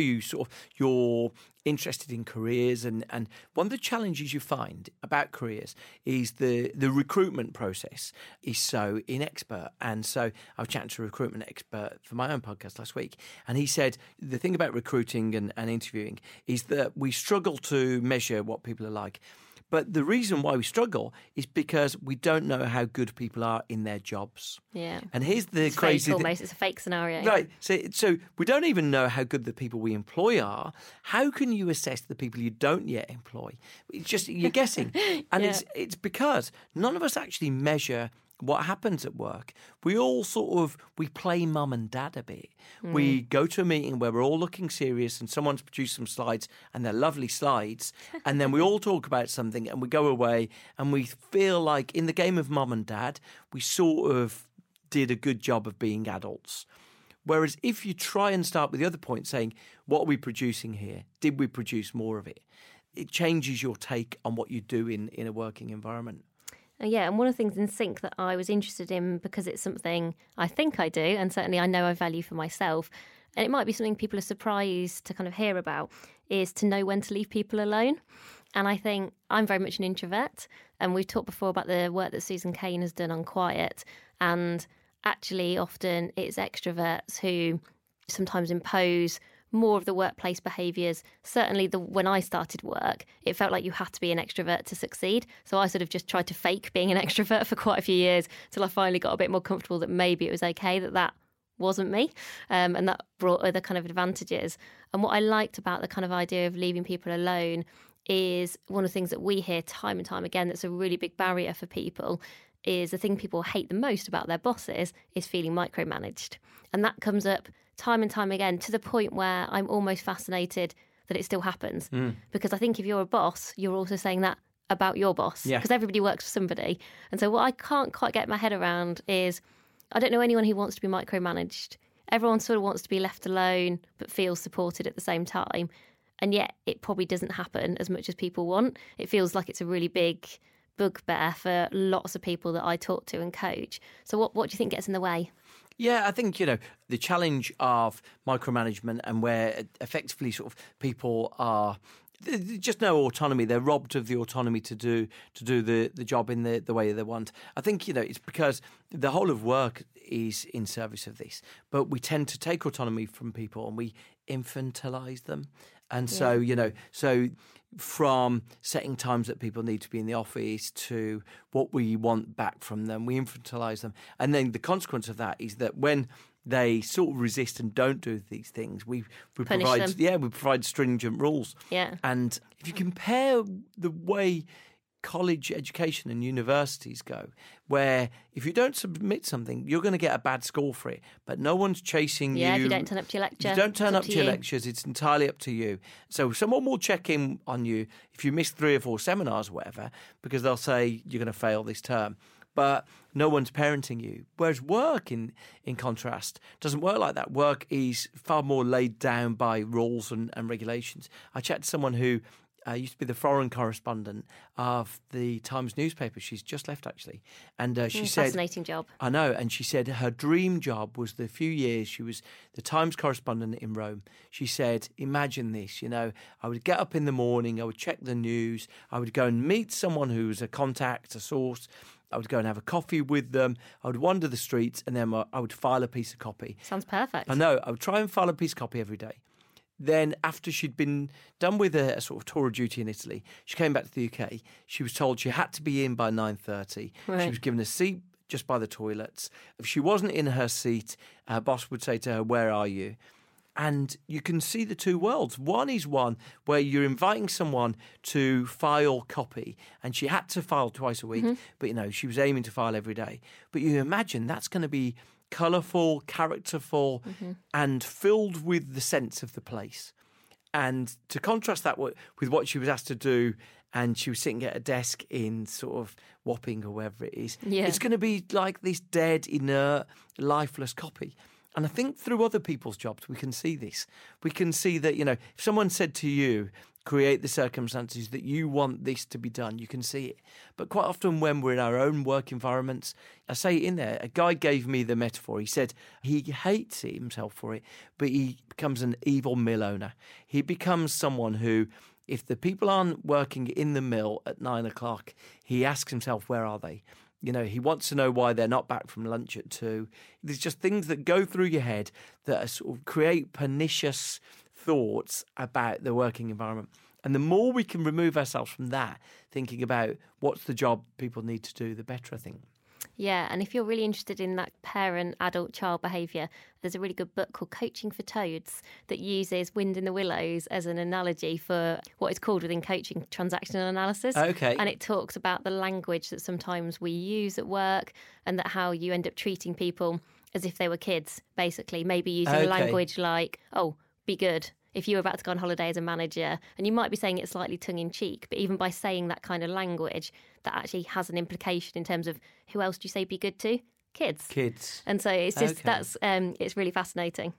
you're interested in careers, and one of the challenges you find about careers is the recruitment process is so inexpert. And so I was chatting to a recruitment expert for my own podcast last week, and he said the thing about recruiting and interviewing is that we struggle to measure what people are like. But the reason why we struggle is because we don't know how good people are in their jobs. Yeah. And here's the it's crazy thing. It's a fake scenario. Right. So we don't even know how good the people we employ are. How can you assess the people you don't yet employ? It's just, you're guessing. And it's because none of us actually measure what happens at work. We all we play mum and dad a bit. We go to a meeting where we're all looking serious and someone's produced some slides and they're lovely slides, and then we all talk about something and we go away and we feel like in the game of mum and dad, we sort of did a good job of being adults. Whereas if you try and start with the other point saying, what are we producing here? Did we produce more of it? It changes your take on what you do in a working environment. Yeah, and one of the things in Sync that I was interested in, because it's something I think I do, and certainly I know I value for myself, and it might be something people are surprised to kind of hear about, is to know when to leave people alone. And I think I'm very much an introvert, and we've talked before about the work that Susan Cain has done on quiet, and actually often it's extroverts who sometimes impose more of the workplace behaviours. Certainly when I started work, it felt like you had to be an extrovert to succeed. So I sort of just tried to fake being an extrovert for quite a few years till I finally got a bit more comfortable that maybe it was okay that wasn't me, and that brought other kind of advantages. And what I liked about the kind of idea of leaving people alone is one of the things that we hear time and time again that's a really big barrier for people is the thing people hate the most about their bosses is feeling micromanaged. And that comes up time and time again, to the point where I'm almost fascinated that it still happens. Because I think if you're a boss, you're also saying that about your boss, because everybody works for somebody. And so what I can't quite get my head around is I don't know anyone who wants to be micromanaged. Everyone sort of wants to be left alone but feels supported at the same time. And yet it probably doesn't happen as much as people want. It feels like it's a really big bugbear for lots of people that I talk to and coach. So what do you think gets in the way? Yeah, I think, the challenge of micromanagement and where effectively sort of people are just no autonomy. They're robbed of the autonomy to do the job in the way they want. I think, it's because the whole of work is in service of this. But we tend to take autonomy from people and we infantilize them. And so, so from setting times that people need to be in the office to what we want back from them, we infantilize them. And then the consequence of that is that when they sort of resist and don't do these things, we provide stringent rules. Yeah. And if you compare the way college education and universities go, where if you don't submit something, you're going to get a bad score for it, but no one's chasing you. Yeah, if you don't turn up to your lecture. If you don't turn up to your lectures, it's entirely up to you. So someone will check in on you if you miss 3 or 4 seminars or whatever, because they'll say you're going to fail this term. But no one's parenting you. Whereas work, in contrast, doesn't work like that. Work is far more laid down by rules and regulations. I chatted to someone who used to be the foreign correspondent of the Times newspaper. She's just left, actually. And she said... Fascinating job. I know. And she said her dream job was the few years she was the Times correspondent in Rome. She said, imagine this, I would get up in the morning, I would check the news, I would go and meet someone who was a contact, a source. I would go and have a coffee with them. I would wander the streets and then I would file a piece of copy. Sounds perfect. I know. I would try and file a piece of copy every day. Then after she'd been done with a sort of tour of duty in Italy, she came back to the UK. She was told she had to be in by 9:30. Right. She was given a seat just by the toilets. If she wasn't in her seat, her boss would say to her, "Where are you?" And you can see the two worlds. One is one where you're inviting someone to file copy, and she had to file twice a week, but she was aiming to file every day. But you imagine that's going to be colourful, characterful, and filled with the sense of the place. And to contrast that with what she was asked to do, and she was sitting at a desk in sort of Wapping or wherever it is, it's going to be like this dead, inert, lifeless copy. And I think through other people's jobs, we can see this. We can see that, if someone said to you, create the circumstances that you want this to be done, you can see it. But quite often when we're in our own work environments, I say in there, a guy gave me the metaphor. He said he hates it himself for it, but he becomes an evil mill owner. He becomes someone who, if the people aren't working in the mill at 9 o'clock, he asks himself, where are they? He wants to know why they're not back from lunch at 2. There's just things that go through your head that are sort of create pernicious thoughts about the working environment. And the more we can remove ourselves from that, thinking about what's the job people need to do, the better, I think. Yeah, and if you're really interested in that parent, adult, child behaviour, there's a really good book called Coaching for Toads that uses Wind in the Willows as an analogy for what is called within coaching transactional analysis. Okay. And it talks about the language that sometimes we use at work and that how you end up treating people as if they were kids, basically. Maybe using language like, oh, be good. If you were about to go on holiday as a manager, and you might be saying it slightly tongue-in-cheek, but even by saying that kind of language, that actually has an implication in terms of who else do you say be good to? Kids. And so it's just, that's it's really fascinating.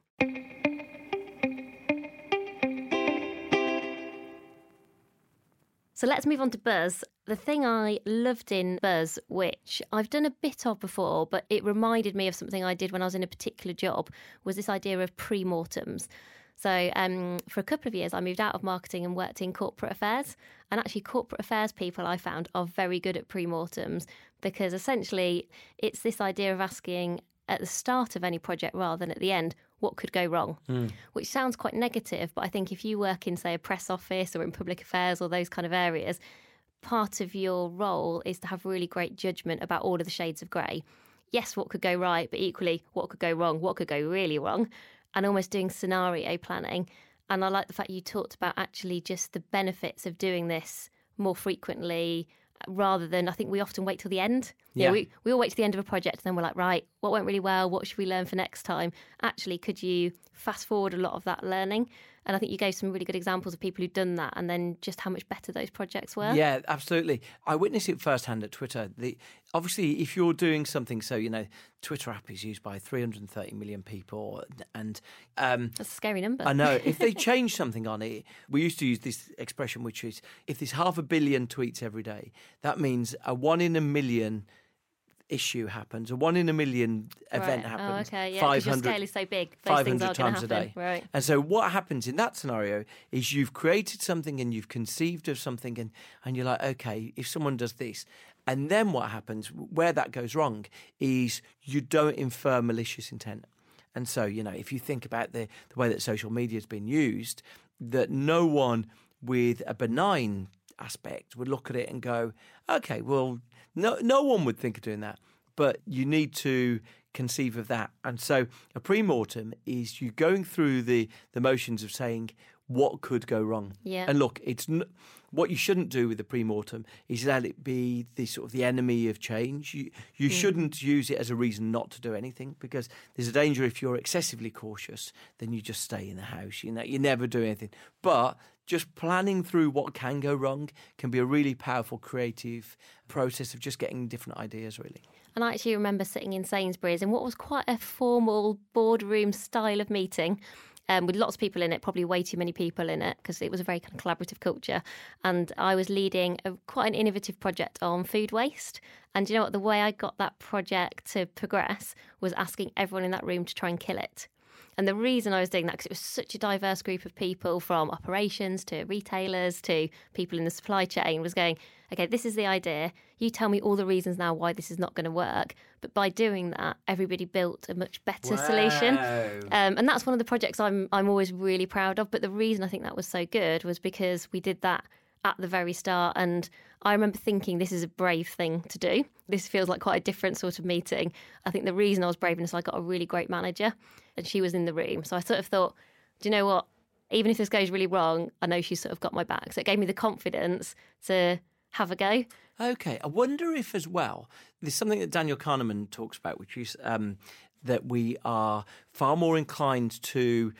So let's move on to Buzz. The thing I loved in Buzz, which I've done a bit of before, but it reminded me of something I did when I was in a particular job, was this idea of pre-mortems. So for a couple of years, I moved out of marketing and worked in corporate affairs. And actually, corporate affairs people, I found, are very good at pre-mortems because essentially it's this idea of asking at the start of any project rather than at the end, what could go wrong? Which sounds quite negative, but I think if you work in, say, a press office or in public affairs or those kind of areas, part of your role is to have really great judgment about all of the shades of grey. Yes, what could go right, but equally, what could go wrong, what could go really wrong, and almost doing scenario planning. And I like the fact you talked about actually just the benefits of doing this more frequently rather than, I think we often wait till the end. Yeah. We all wait to the end of a project and then we're like, right, what went really well? What should we learn for next time? Actually, could you fast forward a lot of that learning? And I think you gave some really good examples of people who've done that and then just how much better those projects were. Yeah, absolutely. I witnessed it firsthand at Twitter. Obviously, if you're doing something, so, Twitter app is used by 330 million people. And that's a scary number. I know. If they change something on it, we used to use this expression, which is, if there's 500 million tweets every day, that means a 1 in a million issue happens, a 1 in a million event happens. Oh, okay, yeah, because your scale is so big. Those 500 times a day. Right. And so what happens in that scenario is you've created something and you've conceived of something and you're like, okay, if someone does this. And then what happens, where that goes wrong, is you don't infer malicious intent. And so, if you think about the way that social media has been used, that no one with a benign aspect would look at it and go, okay, well, no one would think of doing that, but you need to conceive of that. And so a pre-mortem is you going through the motions of saying what could go wrong. Yeah. And look, what you shouldn't do with the pre-mortem is let it be the enemy of change. You shouldn't use it as a reason not to do anything, because there's a danger if you're excessively cautious, then you just stay in the house. You never do anything. But just planning through what can go wrong can be a really powerful creative process of just getting different ideas, really. And I actually remember sitting in Sainsbury's in what was quite a formal boardroom style of meeting, with lots of people in it, probably way too many people in it, because it was a very kind of collaborative culture. And I was leading quite an innovative project on food waste. And you know what? The way I got that project to progress was asking everyone in that room to try and kill it. And the reason I was doing that, because it was such a diverse group of people, from operations to retailers to people in the supply chain, was going, okay, this is the idea. You tell me all the reasons now why this is not going to work. But by doing that, everybody built a much better solution. And that's one of the projects I'm always really proud of. But the reason I think that was so good was because we did that at the very start. And I remember thinking, this is a brave thing to do. This feels like quite a different sort of meeting. I think the reason I was brave is I got a really great manager and she was in the room. So I sort of thought, do you know what? Even if this goes really wrong, I know she's sort of got my back. So it gave me the confidence to have a go. Okay. I wonder if as well, there's something that Daniel Kahneman talks about, which is that we are far more inclined to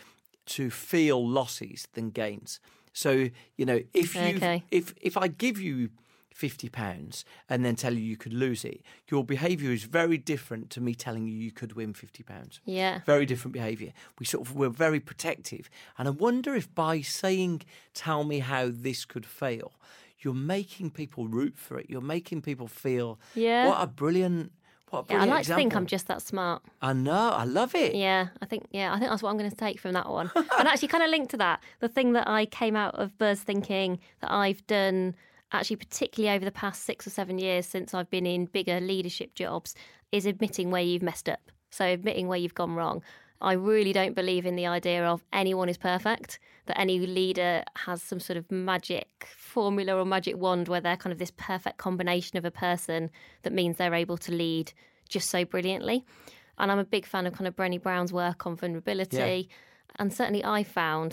feel losses than gains. So, if I give you £50 and then tell you could lose it, your behaviour is very different to me telling you could win £50. Yeah. Very different behaviour. We're very protective. And I wonder if by saying, tell me how this could fail, you're making people root for it. You're making people feel, what a brilliant I like example. to think I'm just that smart. I know. I love it. I think that's what I'm going to take from that one. And actually kind of linked to that, the thing that I came out of Buzz thinking that I've done actually particularly over the past 6 or 7 years since I've been in bigger leadership jobs is admitting where you've messed up. So admitting where you've gone wrong. I really don't believe in the idea of anyone is perfect, that any leader has some sort of magic formula or magic wand where they're kind of this perfect combination of a person that means they're able to lead just so brilliantly. And I'm a big fan of kind of Brené Brown's work on vulnerability. Yeah. And certainly I found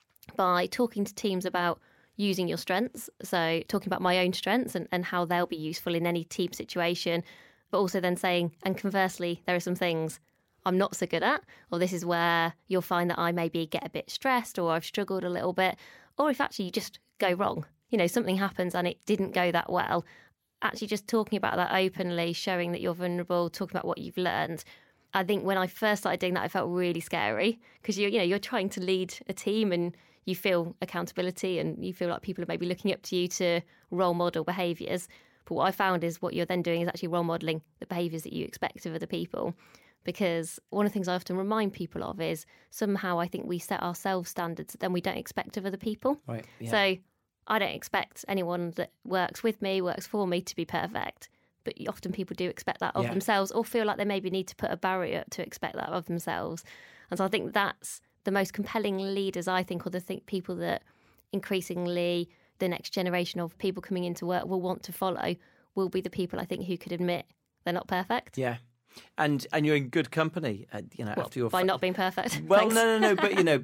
by talking to teams about using your strengths, so talking about my own strengths and how they'll be useful in any team situation, but also then saying, and conversely, there are some things I'm not so good at, or this is where you'll find that I maybe get a bit stressed or I've struggled a little bit, or if actually you just go wrong, something happens and it didn't go that well, actually just talking about that openly, showing that you're vulnerable, talking about what you've learned. I think when I first started doing that, I felt really scary because you're trying to lead a team and you feel accountability and you feel like people are maybe looking up to you to role model behaviours. But what I found is what you're then doing is actually role modelling the behaviours that you expect of other people. Because one of the things I often remind people of is somehow I think we set ourselves standards that then we don't expect of other people. Right. Yeah. So I don't expect anyone that works with me, works for me to be perfect. But often people do expect that of themselves or feel like they maybe need to put a barrier up to expect that of themselves. And so I think that's the most compelling leaders, I think, or the people that increasingly the next generation of people coming into work will want to follow will be the people, I think, who could admit they're not perfect. Yeah. And you're in good company, after your by not being perfect. Well, no, but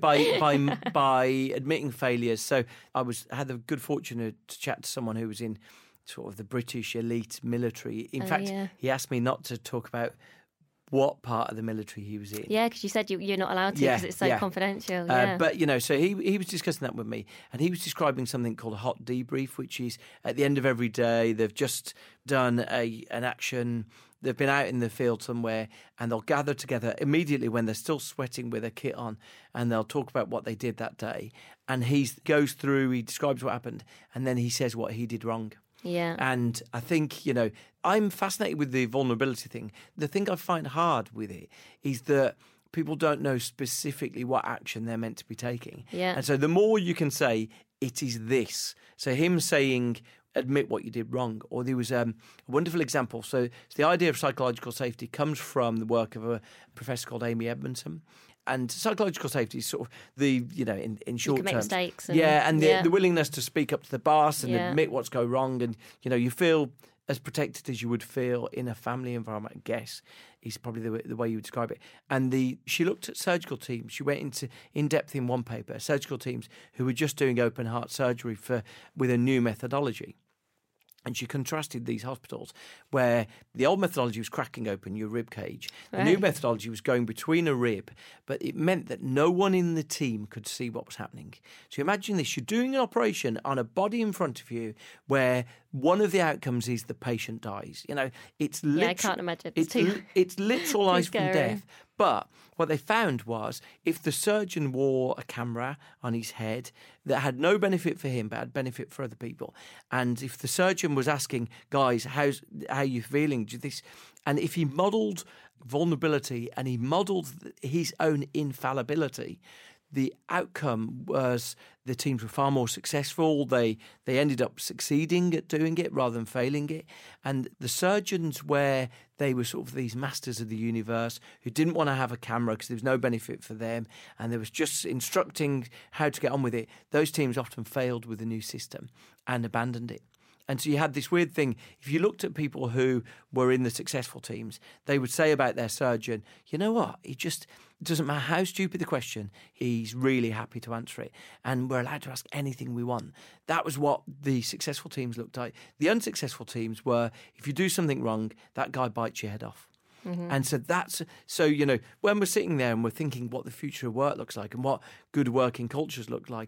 by admitting failures. So I had the good fortune to chat to someone who was in sort of the British elite military. In fact, he asked me not to talk about what part of the military he was in. Yeah, because you said you're not allowed to because it's so confidential. But, so he was discussing that with me and he was describing something called a hot debrief, which is at the end of every day, they've just done an action. They've been out in the field somewhere and they'll gather together immediately when they're still sweating with a kit on and they'll talk about what they did that day. And he goes through, he describes what happened and then he says what he did wrong. Yeah. And I think, I'm fascinated with the vulnerability thing. The thing I find hard with it is that people don't know specifically what action they're meant to be taking. Yeah. And so the more you can say, it is this. So him saying, admit what you did wrong. Or there was a wonderful example. So the idea of psychological safety comes from the work of a professor called Amy Edmondson. And psychological safety is sort of the, in short terms. You can make mistakes. And the willingness to speak up to the boss and admit what's going wrong. And, you feel as protected as you would feel in a family environment, I guess, is probably the way you would describe it. And she looked at surgical teams. She went into in-depth in one paper, surgical teams who were just doing open heart surgery with a new methodology. And she contrasted these hospitals where the old methodology was cracking open your rib cage. The new methodology was going between a rib, but it meant that no one in the team could see what was happening. So imagine this. You're doing an operation on a body in front of you where one of the outcomes is the patient dies. It's I can't imagine. It's literal life and death. But what they found was if the surgeon wore a camera on his head that had no benefit for him but had benefit for other people, and if the surgeon was asking, guys, how are you feeling? And if he modelled vulnerability and he modelled his own infallibility, the outcome was the teams were far more successful. They ended up succeeding at doing it rather than failing it. And the surgeons, where they were sort of these masters of the universe who didn't want to have a camera because there was no benefit for them and there was just instructing how to get on with it, those teams often failed with the new system and abandoned it. And so you had this weird thing. If you looked at people who were in the successful teams, they would say about their surgeon, you know what, it doesn't matter how stupid the question, he's really happy to answer it. And we're allowed to ask anything we want. That was what the successful teams looked like. The unsuccessful teams were, if you do something wrong, that guy bites your head off. Mm-hmm. And so when we're sitting there and we're thinking what the future of work looks like and what good working cultures look like,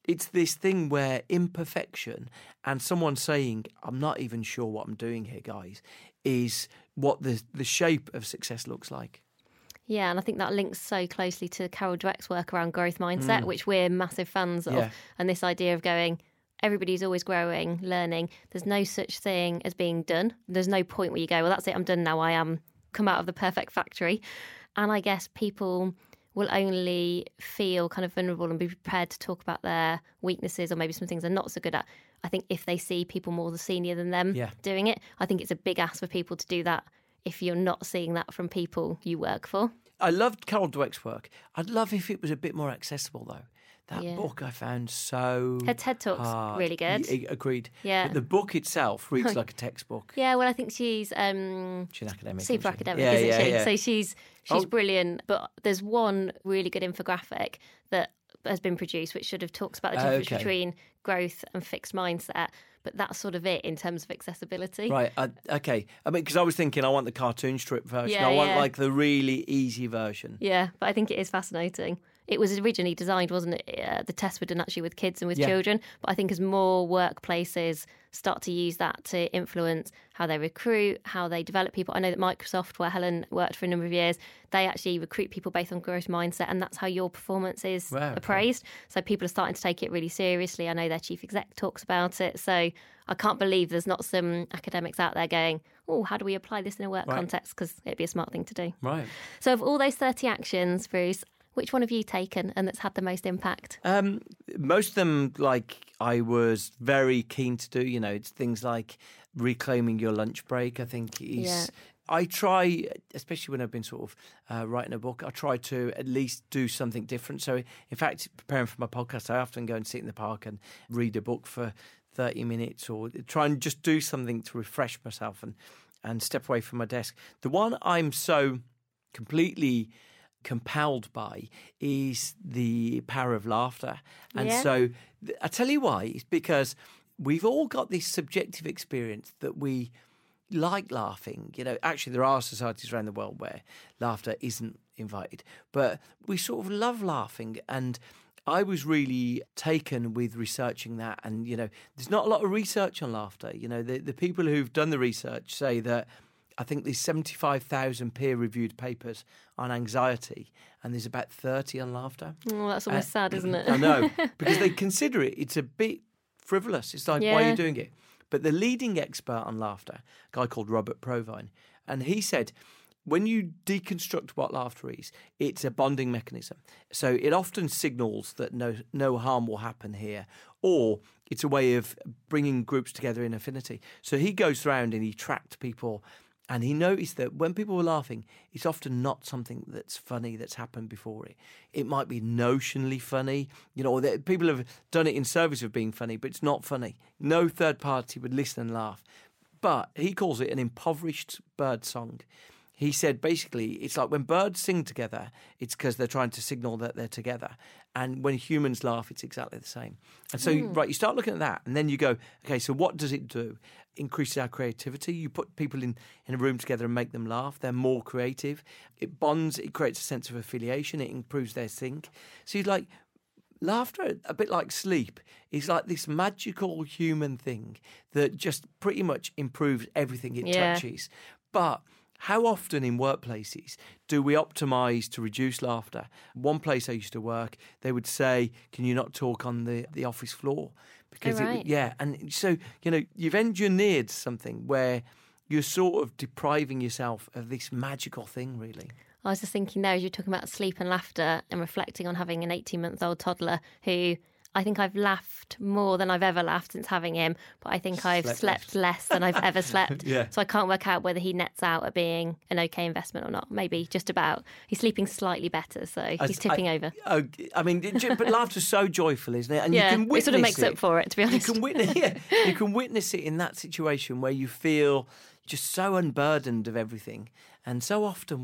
it's this thing where imperfection and someone saying, I'm not even sure what I'm doing here, guys, is what the shape of success looks like. Yeah, and I think that links so closely to Carol Dweck's work around growth mindset, which we're massive fans of. Yeah. And this idea of going, everybody's always growing, learning. There's no such thing as being done. There's no point where you go, well, that's it, I'm done now. I am come out of the perfect factory. And I guess people will only feel kind of vulnerable and be prepared to talk about their weaknesses or maybe some things they're not so good at, I think, if they see people more senior than them doing it. I think it's a big ask for people to do that if you're not seeing that from people you work for. I loved Carol Dweck's work. I'd love if it was a bit more accessible, though. That book I found so her TED Talk's really good. Agreed. Yeah. But the book itself reads like a textbook. Yeah, well, I think she's an academic. Super academic, isn't she? Yeah. So she's brilliant. But there's one really good infographic that has been produced which sort of talks about the difference between growth and fixed mindset. But that's sort of it in terms of accessibility. Right, okay. I mean, because I was thinking I want the cartoon strip version. I want like the really easy version. Yeah, but I think it is fascinating. It was originally designed, wasn't it? The tests were done actually with kids and with children. But I think as more workplaces start to use that to influence how they recruit, how they develop people. I know that Microsoft, where Helen worked for a number of years, they actually recruit people based on growth mindset, and that's how your performance is appraised. So people are starting to take it really seriously. I know their chief exec talks about it. So I can't believe there's not some academics out there going, oh, how do we apply this in a work context? Because it'd be a smart thing to do. Right. So of all those 30 actions, Bruce, which one have you taken and that's had the most impact? Most of them, like, I was very keen to do. You know, it's things like reclaiming your lunch break, I think is... Yeah. I try, especially when I've been sort of writing a book, I try to at least do something different. So, in fact, preparing for my podcast, I often go and sit in the park and read a book for 30 minutes or try and just do something to refresh myself and step away from my desk. The one I'm so completely compelled by is the power of laughter. And so I tell you why. It's because we've all got this subjective experience that we like laughing. You know, actually there are societies around the world where laughter isn't invited, but we sort of love laughing. And I was really taken with researching that. And, you know, there's not a lot of research on laughter. You know, the people who've done the research say that I think there's 75,000 peer-reviewed papers on anxiety, and there's about 30 on laughter. Oh, that's almost sad, isn't it? I know, because they consider it's a bit frivolous. It's like, why are you doing it? But the leading expert on laughter, a guy called Robert Provine, and he said, when you deconstruct what laughter is, it's a bonding mechanism. So it often signals that no harm will happen here, or it's a way of bringing groups together in affinity. So he goes around and he tracked people, and he noticed that when people were laughing, it's often not something that's funny that's happened before it. It might be notionally funny. You know, people have done it in service of being funny, but it's not funny. No third party would listen and laugh. But he calls it an impoverished bird song. He said basically it's like when birds sing together, it's because they're trying to signal that they're together. And when humans laugh, it's exactly the same. And so, you start looking at that and then you go, okay, so what does it do? Increases our creativity. You put people in a room together and make them laugh. They're more creative. It bonds. It creates a sense of affiliation. It improves their sync. So you're like, laughter, a bit like sleep, is like this magical human thing that just pretty much improves everything it touches. But how often in workplaces do we optimise to reduce laughter? One place I used to work, they would say, can you not talk on the office floor? Because and so, you know, you've engineered something where you're sort of depriving yourself of this magical thing, really. I was just thinking there, as you're talking about sleep and laughter and reflecting on having an 18-month-old toddler who I think I've laughed more than I've ever laughed since having him, but I think I've slept less than I've ever slept. So I can't work out whether he nets out at being an okay investment or not. Maybe just about. He's sleeping slightly better, so he's tipping over. I mean, but laughter's so joyful, isn't it? And you can witness it sort of makes up for it, to be honest. You can witness it in that situation where you feel just so unburdened of everything. And so often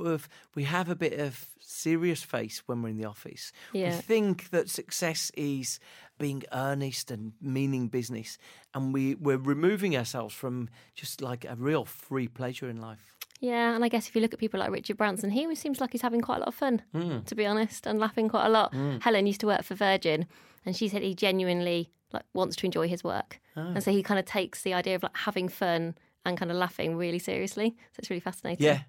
we have a bit of serious face when we're in the office. We think that success is being earnest and meaning business, and we're removing ourselves from just like a real free pleasure in life. Yeah, and I guess if you look at people like Richard Branson, he always seems like he's having quite a lot of fun, to be honest, and laughing quite a lot. Helen used to work for Virgin, and she said he genuinely wants to enjoy his work. And so he kind of takes the idea of having fun and kind of laughing really seriously. So it's really fascinating. Yeah.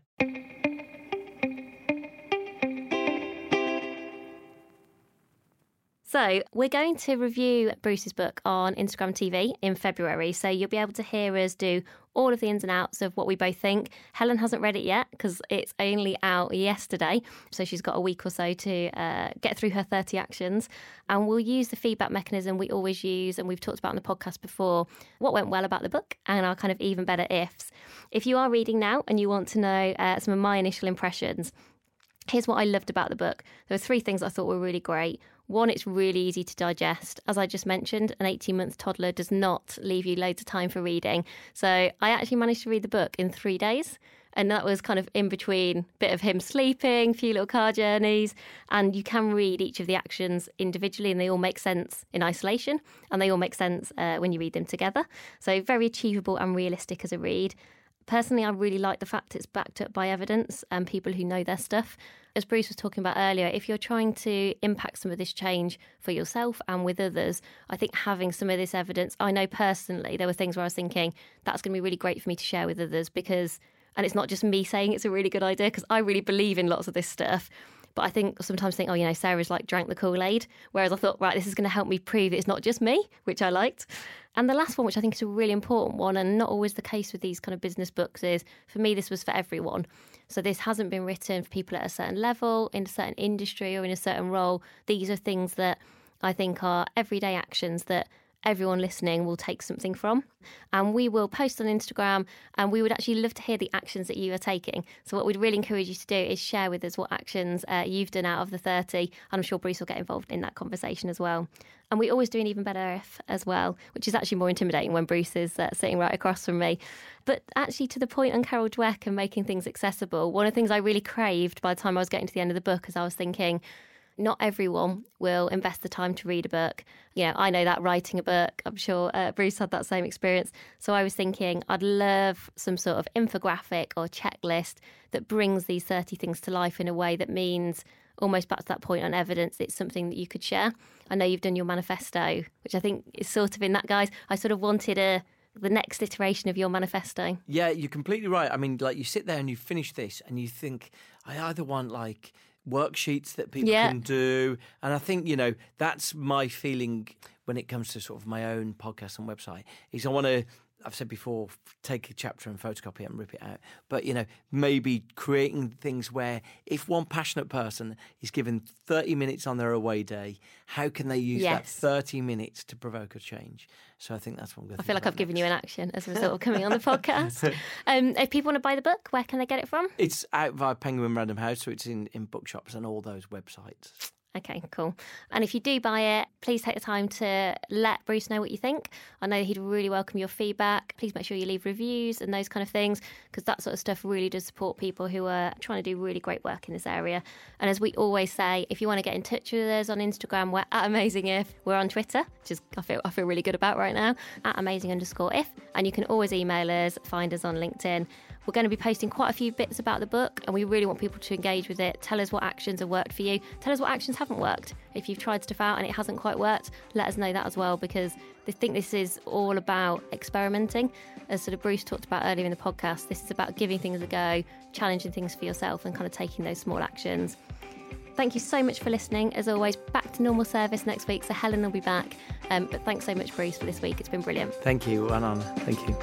So we're going to review Bruce's book on Instagram TV in February. So you'll be able to hear us do all of the ins and outs of what we both think. Helen hasn't read it yet because it's only out yesterday. So she's got a week or so to get through her 30 actions. And we'll use the feedback mechanism we always use and we've talked about on the podcast before, what went well about the book and our kind of even better ifs. If you are reading now and you want to know some of my initial impressions, here's what I loved about the book. There were 3 things I thought were really great. One, it's really easy to digest. As I just mentioned, an 18-month toddler does not leave you loads of time for reading. So I actually managed to read the book in 3 days. And that was kind of in between a bit of him sleeping, a few little car journeys. And you can read each of the actions individually and they all make sense in isolation. And they all make sense when you read them together. So very achievable and realistic as a read. Personally, I really like the fact it's backed up by evidence and people who know their stuff. As Bruce was talking about earlier, if you're trying to impact some of this change for yourself and with others, I think having some of this evidence, I know personally there were things where I was thinking that's going to be really great for me to share with others because, and it's not just me saying it's a really good idea because I really believe in lots of this stuff. But I sometimes think, Sarah's drank the Kool-Aid. Whereas I thought, right, this is going to help me prove it's not just me, which I liked. And the last one, which I think is a really important one and not always the case with these kind of business books is, for me, this was for everyone. So this hasn't been written for people at a certain level, in a certain industry or in a certain role. These are things that I think are everyday actions that everyone listening will take something from. And we will post on Instagram and we would actually love to hear the actions that you are taking. So what we'd really encourage you to do is share with us what actions you've done out of the 30. And I'm sure Bruce will get involved in that conversation as well. And we always do an even better if as well, which is actually more intimidating when Bruce is sitting right across from me. But actually to the point on Carol Dweck and making things accessible, one of the things I really craved by the time I was getting to the end of the book is I was thinking, not everyone will invest the time to read a book. I know that writing a book, I'm sure Bruce had that same experience. So I was thinking I'd love some sort of infographic or checklist that brings these 30 things to life in a way that means, almost back to that point on evidence, it's something that you could share. I know you've done your manifesto, which I think is sort of in that, guys. I sort of wanted the next iteration of your manifesto. Yeah, you're completely right. I mean, you sit there and you finish this and you think, I either want worksheets that people can do. And I think, that's my feeling when it comes to sort of my own podcast and website, is I want to, I've said before, take a chapter and photocopy it and rip it out. But, maybe creating things where if one passionate person is given 30 minutes on their away day, how can they use that 30 minutes to provoke a change? So I think that's one good thing. I feel like I've given you an action as a result of coming on the podcast. If people want to buy the book, where can they get it from? It's out via Penguin Random House, so it's in bookshops and all those websites. Okay, cool. And if you do buy it, please take the time to let Bruce know what you think. I know he'd really welcome your feedback. Please make sure you leave reviews and those kind of things, because that sort of stuff really does support people who are trying to do really great work in this area. And as we always say, if you want to get in touch with us on Instagram, we're at AmazingIf. We're on Twitter, which is I feel really good about right now, at @amazing_if. And you can always email us, find us on LinkedIn. We're going to be posting quite a few bits about the book and we really want people to engage with it. Tell us what actions have worked for you. Tell us what actions haven't worked. If you've tried stuff out and it hasn't quite worked, let us know that as well, because I think this is all about experimenting. As sort of Bruce talked about earlier in the podcast, this is about giving things a go, challenging things for yourself and kind of taking those small actions. Thank you so much for listening. As always, back to normal service next week, so Helen will be back. But thanks so much, Bruce, for this week. It's been brilliant. Thank you, an honour. Thank you.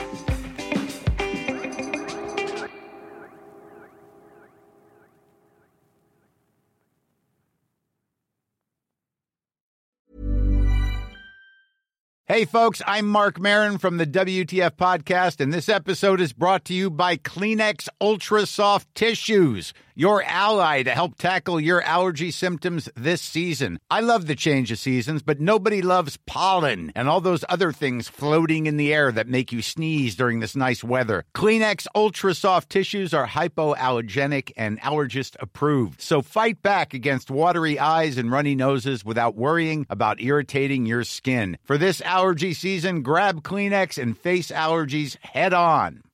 Hey, folks, I'm Mark Maron from the WTF Podcast, and this episode is brought to you by Kleenex Ultra Soft Tissues, your ally to help tackle your allergy symptoms this season. I love the change of seasons, but nobody loves pollen and all those other things floating in the air that make you sneeze during this nice weather. Kleenex Ultra Soft Tissues are hypoallergenic and allergist approved, so fight back against watery eyes and runny noses without worrying about irritating your skin. For this allergy season, grab Kleenex and face allergies head on.